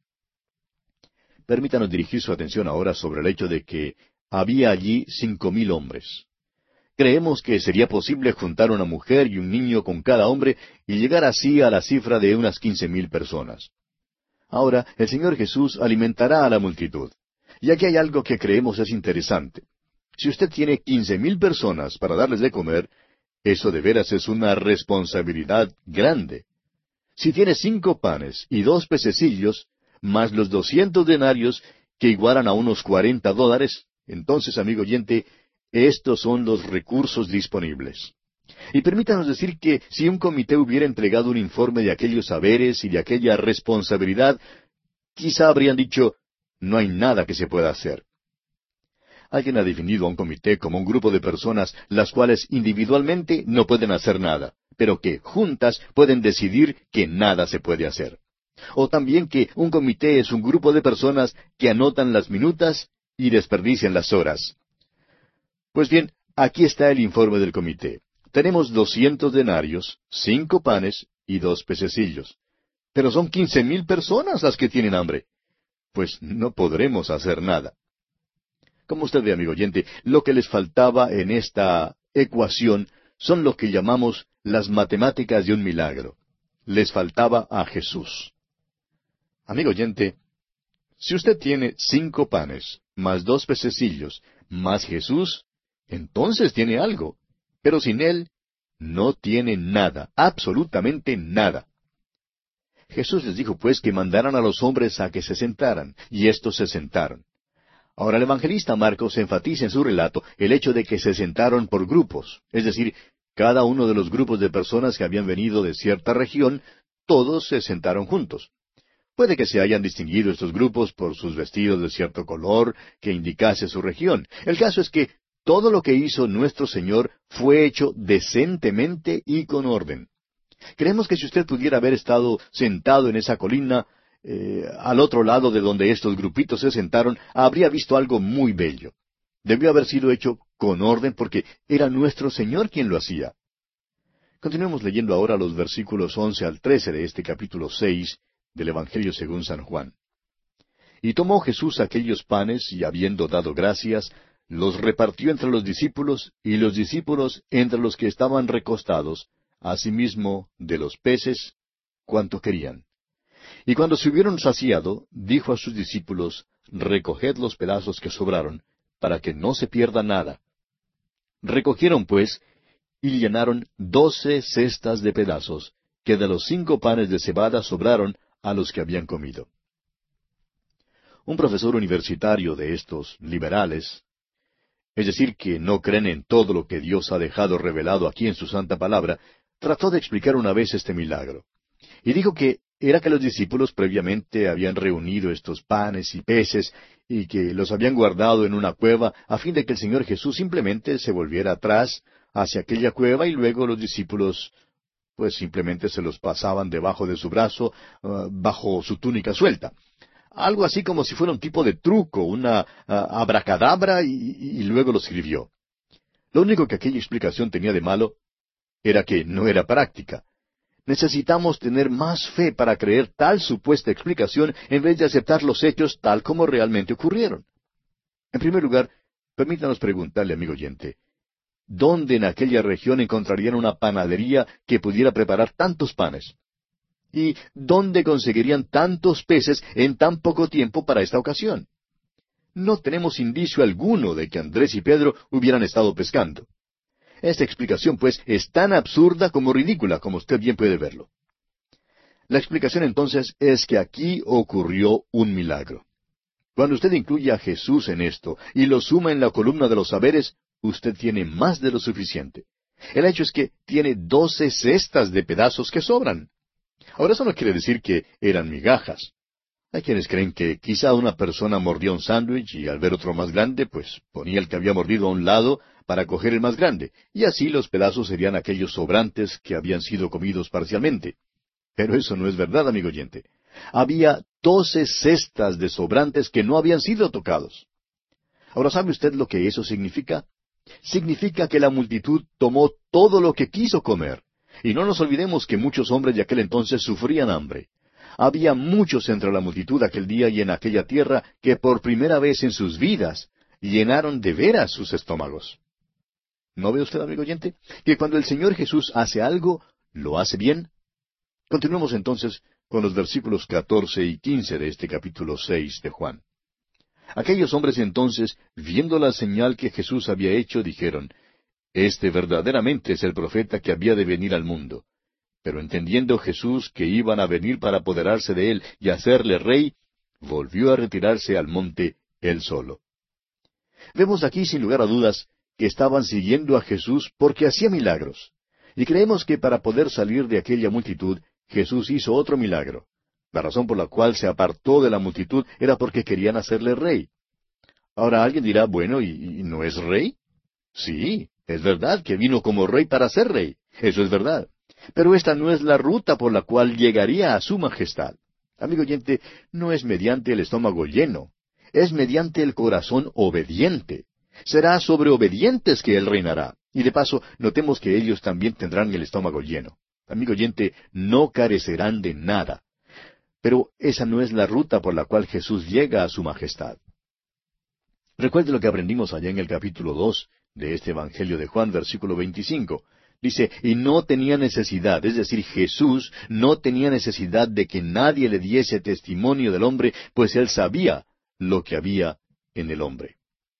Permítanos dirigir su atención ahora sobre el hecho de que había allí cinco mil hombres. Creemos que sería posible juntar una mujer y un niño con cada hombre y llegar así a la cifra de unas quince mil personas. Ahora, el Señor Jesús alimentará a la multitud. Y aquí hay algo que creemos es interesante. Si usted tiene quince mil personas para darles de comer, eso de veras es una responsabilidad grande. Si tiene cinco panes y dos pececillos, más los doscientos denarios, que igualan a unos cuarenta dólares, entonces, amigo oyente, estos son los recursos disponibles. Y permítanos decir que si un comité hubiera entregado un informe de aquellos saberes y de aquella responsabilidad, quizá habrían dicho, no hay nada que se pueda hacer. Alguien ha definido a un comité como un grupo de personas las cuales individualmente no pueden hacer nada, pero que juntas pueden decidir que nada se puede hacer. O también que un comité es un grupo de personas que anotan las minutas y desperdician las horas. Pues bien, aquí está el informe del comité. Tenemos doscientos denarios, cinco panes y dos pececillos. Pero son quince mil personas las que tienen hambre. Pues no podremos hacer nada. Como usted ve, amigo oyente, lo que les faltaba en esta ecuación son lo que llamamos las matemáticas de un milagro. Les faltaba a Jesús. Amigo oyente, si usted tiene cinco panes, más dos pececillos, más Jesús, entonces tiene algo. Pero sin Él, no tiene nada, absolutamente nada. Jesús les dijo pues que mandaran a los hombres a que se sentaran, y éstos se sentaron. Ahora el evangelista Marcos enfatiza en su relato el hecho de que se sentaron por grupos, es decir, cada uno de los grupos de personas que habían venido de cierta región, todos se sentaron juntos. Puede que se hayan distinguido estos grupos por sus vestidos de cierto color que indicase su región. El caso es que todo lo que hizo nuestro Señor fue hecho decentemente y con orden. Creemos que si usted pudiera haber estado sentado en esa colina, eh, al otro lado de donde estos grupitos se sentaron, habría visto algo muy bello. Debió haber sido hecho con orden porque era nuestro Señor quien lo hacía. Continuemos leyendo ahora los versículos once al trece de este capítulo seis del Evangelio según San Juan. Y tomó Jesús aquellos panes, y habiendo dado gracias, los repartió entre los discípulos, y los discípulos entre los que estaban recostados, asimismo de los peces, cuanto querían. Y cuando se hubieron saciado, dijo a sus discípulos, recoged los pedazos que sobraron, para que no se pierda nada. Recogieron pues, y llenaron doce cestas de pedazos, que de los cinco panes de cebada sobraron a los que habían comido. Un profesor universitario de estos liberales, es decir, que no creen en todo lo que Dios ha dejado revelado aquí en su santa palabra, trató de explicar una vez este milagro. Y dijo que era que los discípulos previamente habían reunido estos panes y peces, y que los habían guardado en una cueva, a fin de que el Señor Jesús simplemente se volviera atrás hacia aquella cueva, y luego los discípulos pues simplemente se los pasaban debajo de su brazo, uh, bajo su túnica suelta. Algo así como si fuera un tipo de truco, una uh, abracadabra, y, y luego lo escribió. Lo único que aquella explicación tenía de malo era que no era práctica. Necesitamos tener más fe para creer tal supuesta explicación en vez de aceptar los hechos tal como realmente ocurrieron. En primer lugar, permítanos preguntarle, amigo oyente, ¿dónde en aquella región encontrarían una panadería que pudiera preparar tantos panes? ¿Y dónde conseguirían tantos peces en tan poco tiempo para esta ocasión? No tenemos indicio alguno de que Andrés y Pedro hubieran estado pescando. Esta explicación, pues, es tan absurda como ridícula, como usted bien puede verlo. La explicación, entonces, es que aquí ocurrió un milagro. Cuando usted incluye a Jesús en esto y lo suma en la columna de los saberes, usted tiene más de lo suficiente. El hecho es que tiene doce cestas de pedazos que sobran. Ahora, eso no quiere decir que eran migajas. Hay quienes creen que quizá una persona mordió un sándwich y al ver otro más grande, pues ponía el que había mordido a un lado para coger el más grande, y así los pedazos serían aquellos sobrantes que habían sido comidos parcialmente. Pero eso no es verdad, amigo oyente. Había doce cestas de sobrantes que no habían sido tocados. Ahora, ¿sabe usted lo que eso significa? Significa que la multitud tomó todo lo que quiso comer. Y no nos olvidemos que muchos hombres de aquel entonces sufrían hambre. Había muchos entre la multitud aquel día y en aquella tierra que por primera vez en sus vidas llenaron de veras sus estómagos. ¿No ve usted, amigo oyente, que cuando el Señor Jesús hace algo, lo hace bien? Continuemos entonces con los versículos catorce y quince de este capítulo seis de Juan. Aquellos hombres entonces, viendo la señal que Jesús había hecho, dijeron, Este verdaderamente es el profeta que había de venir al mundo. Pero entendiendo Jesús que iban a venir para apoderarse de él y hacerle rey, volvió a retirarse al monte él solo. Vemos aquí, sin lugar a dudas, que estaban siguiendo a Jesús porque hacía milagros. Y creemos que para poder salir de aquella multitud, Jesús hizo otro milagro. La razón por la cual se apartó de la multitud era porque querían hacerle rey. Ahora alguien dirá, bueno, ¿y, y no es rey? Sí, es verdad que vino como rey para ser rey. Eso es verdad. Pero esta no es la ruta por la cual llegaría a su majestad. Amigo oyente, no es mediante el estómago lleno, es mediante el corazón obediente. Será sobre obedientes que él reinará. Y de paso, notemos que ellos también tendrán el estómago lleno. Amigo oyente, no carecerán de nada. Pero esa no es la ruta por la cual Jesús llega a su majestad. Recuerde lo que aprendimos allá en el capítulo dos de este Evangelio de Juan, versículo veinticinco. Dice, y no tenía necesidad, es decir, Jesús no tenía necesidad de que nadie le diese testimonio del hombre, pues él sabía lo que había en el hombre.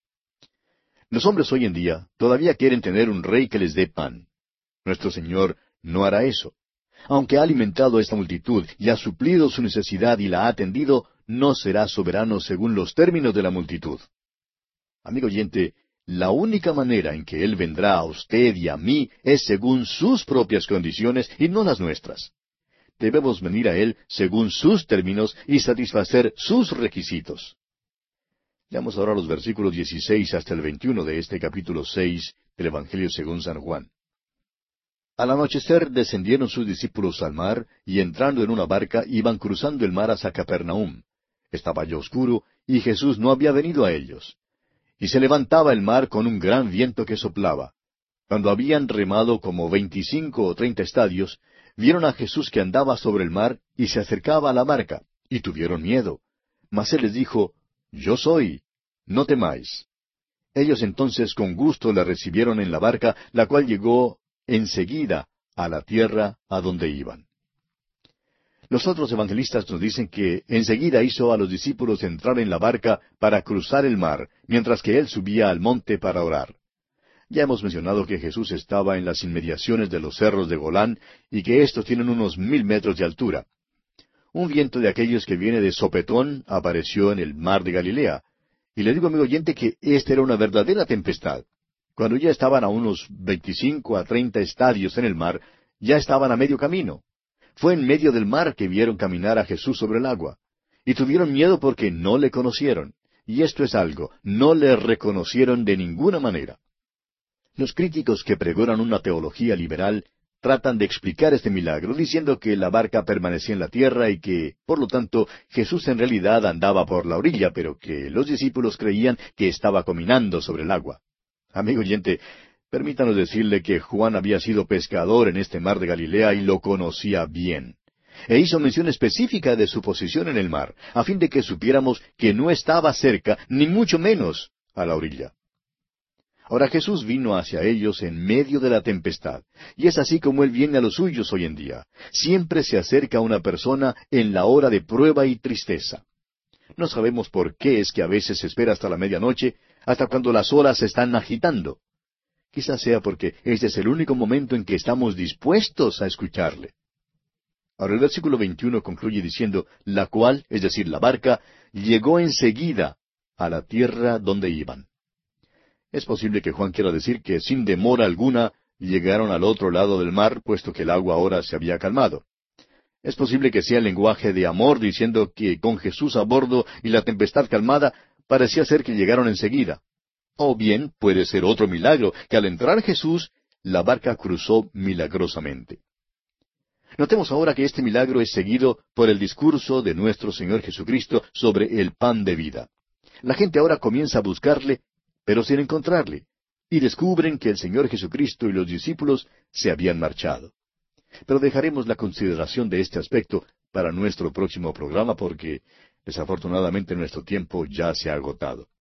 Los hombres hoy en día todavía quieren tener un rey que les dé pan. Nuestro Señor no hará eso. Aunque ha alimentado a esta multitud y ha suplido su necesidad y la ha atendido, no será soberano según los términos de la multitud. Amigo oyente, la única manera en que Él vendrá a usted y a mí es según sus propias condiciones y no las nuestras. Debemos venir a Él según sus términos y satisfacer sus requisitos. Leamos ahora los versículos dieciséis hasta el veintiuno de este capítulo seis del Evangelio según San Juan. Al anochecer descendieron sus discípulos al mar, y entrando en una barca iban cruzando el mar hacia Capernaum. Estaba ya oscuro, y Jesús no había venido a ellos. Y se levantaba el mar con un gran viento que soplaba. Cuando habían remado como veinticinco o treinta estadios, vieron a Jesús que andaba sobre el mar y se acercaba a la barca, y tuvieron miedo. Mas él les dijo, Yo soy, no temáis. Ellos entonces con gusto le recibieron en la barca, la cual llegó enseguida a la tierra a donde iban. Los otros evangelistas nos dicen que enseguida hizo a los discípulos entrar en la barca para cruzar el mar, mientras que él subía al monte para orar. Ya hemos mencionado que Jesús estaba en las inmediaciones de los cerros de Golán y que estos tienen unos mil metros de altura. Un viento de aquellos que viene de sopetón apareció en el mar de Galilea. Y le digo, amigo oyente, que esta era una verdadera tempestad. Cuando ya estaban a unos veinticinco a treinta estadios en el mar, ya estaban a medio camino. Fue en medio del mar que vieron caminar a Jesús sobre el agua. Y tuvieron miedo porque no le conocieron. Y esto es algo, no le reconocieron de ninguna manera. Los críticos que pregonan una teología liberal tratan de explicar este milagro diciendo que la barca permanecía en la tierra y que, por lo tanto, Jesús en realidad andaba por la orilla, pero que los discípulos creían que estaba caminando sobre el agua. Amigo oyente, permítanos decirle que Juan había sido pescador en este mar de Galilea y lo conocía bien. E hizo mención específica de su posición en el mar, a fin de que supiéramos que no estaba cerca, ni mucho menos a la orilla. Ahora Jesús vino hacia ellos en medio de la tempestad, y es así como Él viene a los suyos hoy en día. Siempre se acerca a una persona en la hora de prueba y tristeza. No sabemos por qué es que a veces se espera hasta la medianoche, hasta cuando las olas se están agitando. Quizás sea porque este es el único momento en que estamos dispuestos a escucharle. Ahora el versículo veintiuno concluye diciendo, la cual, es decir, la barca, llegó enseguida a la tierra donde iban. Es posible que Juan quiera decir que sin demora alguna llegaron al otro lado del mar, puesto que el agua ahora se había calmado. Es posible que sea el lenguaje de amor diciendo que con Jesús a bordo y la tempestad calmada parecía ser que llegaron enseguida. O bien puede ser otro milagro, que al entrar Jesús, la barca cruzó milagrosamente. Notemos ahora que este milagro es seguido por el discurso de nuestro Señor Jesucristo sobre el pan de vida. La gente ahora comienza a buscarle, pero sin encontrarle, y descubren que el Señor Jesucristo y los discípulos se habían marchado. Pero dejaremos la consideración de este aspecto para nuestro próximo programa porque, desafortunadamente, nuestro tiempo ya se ha agotado.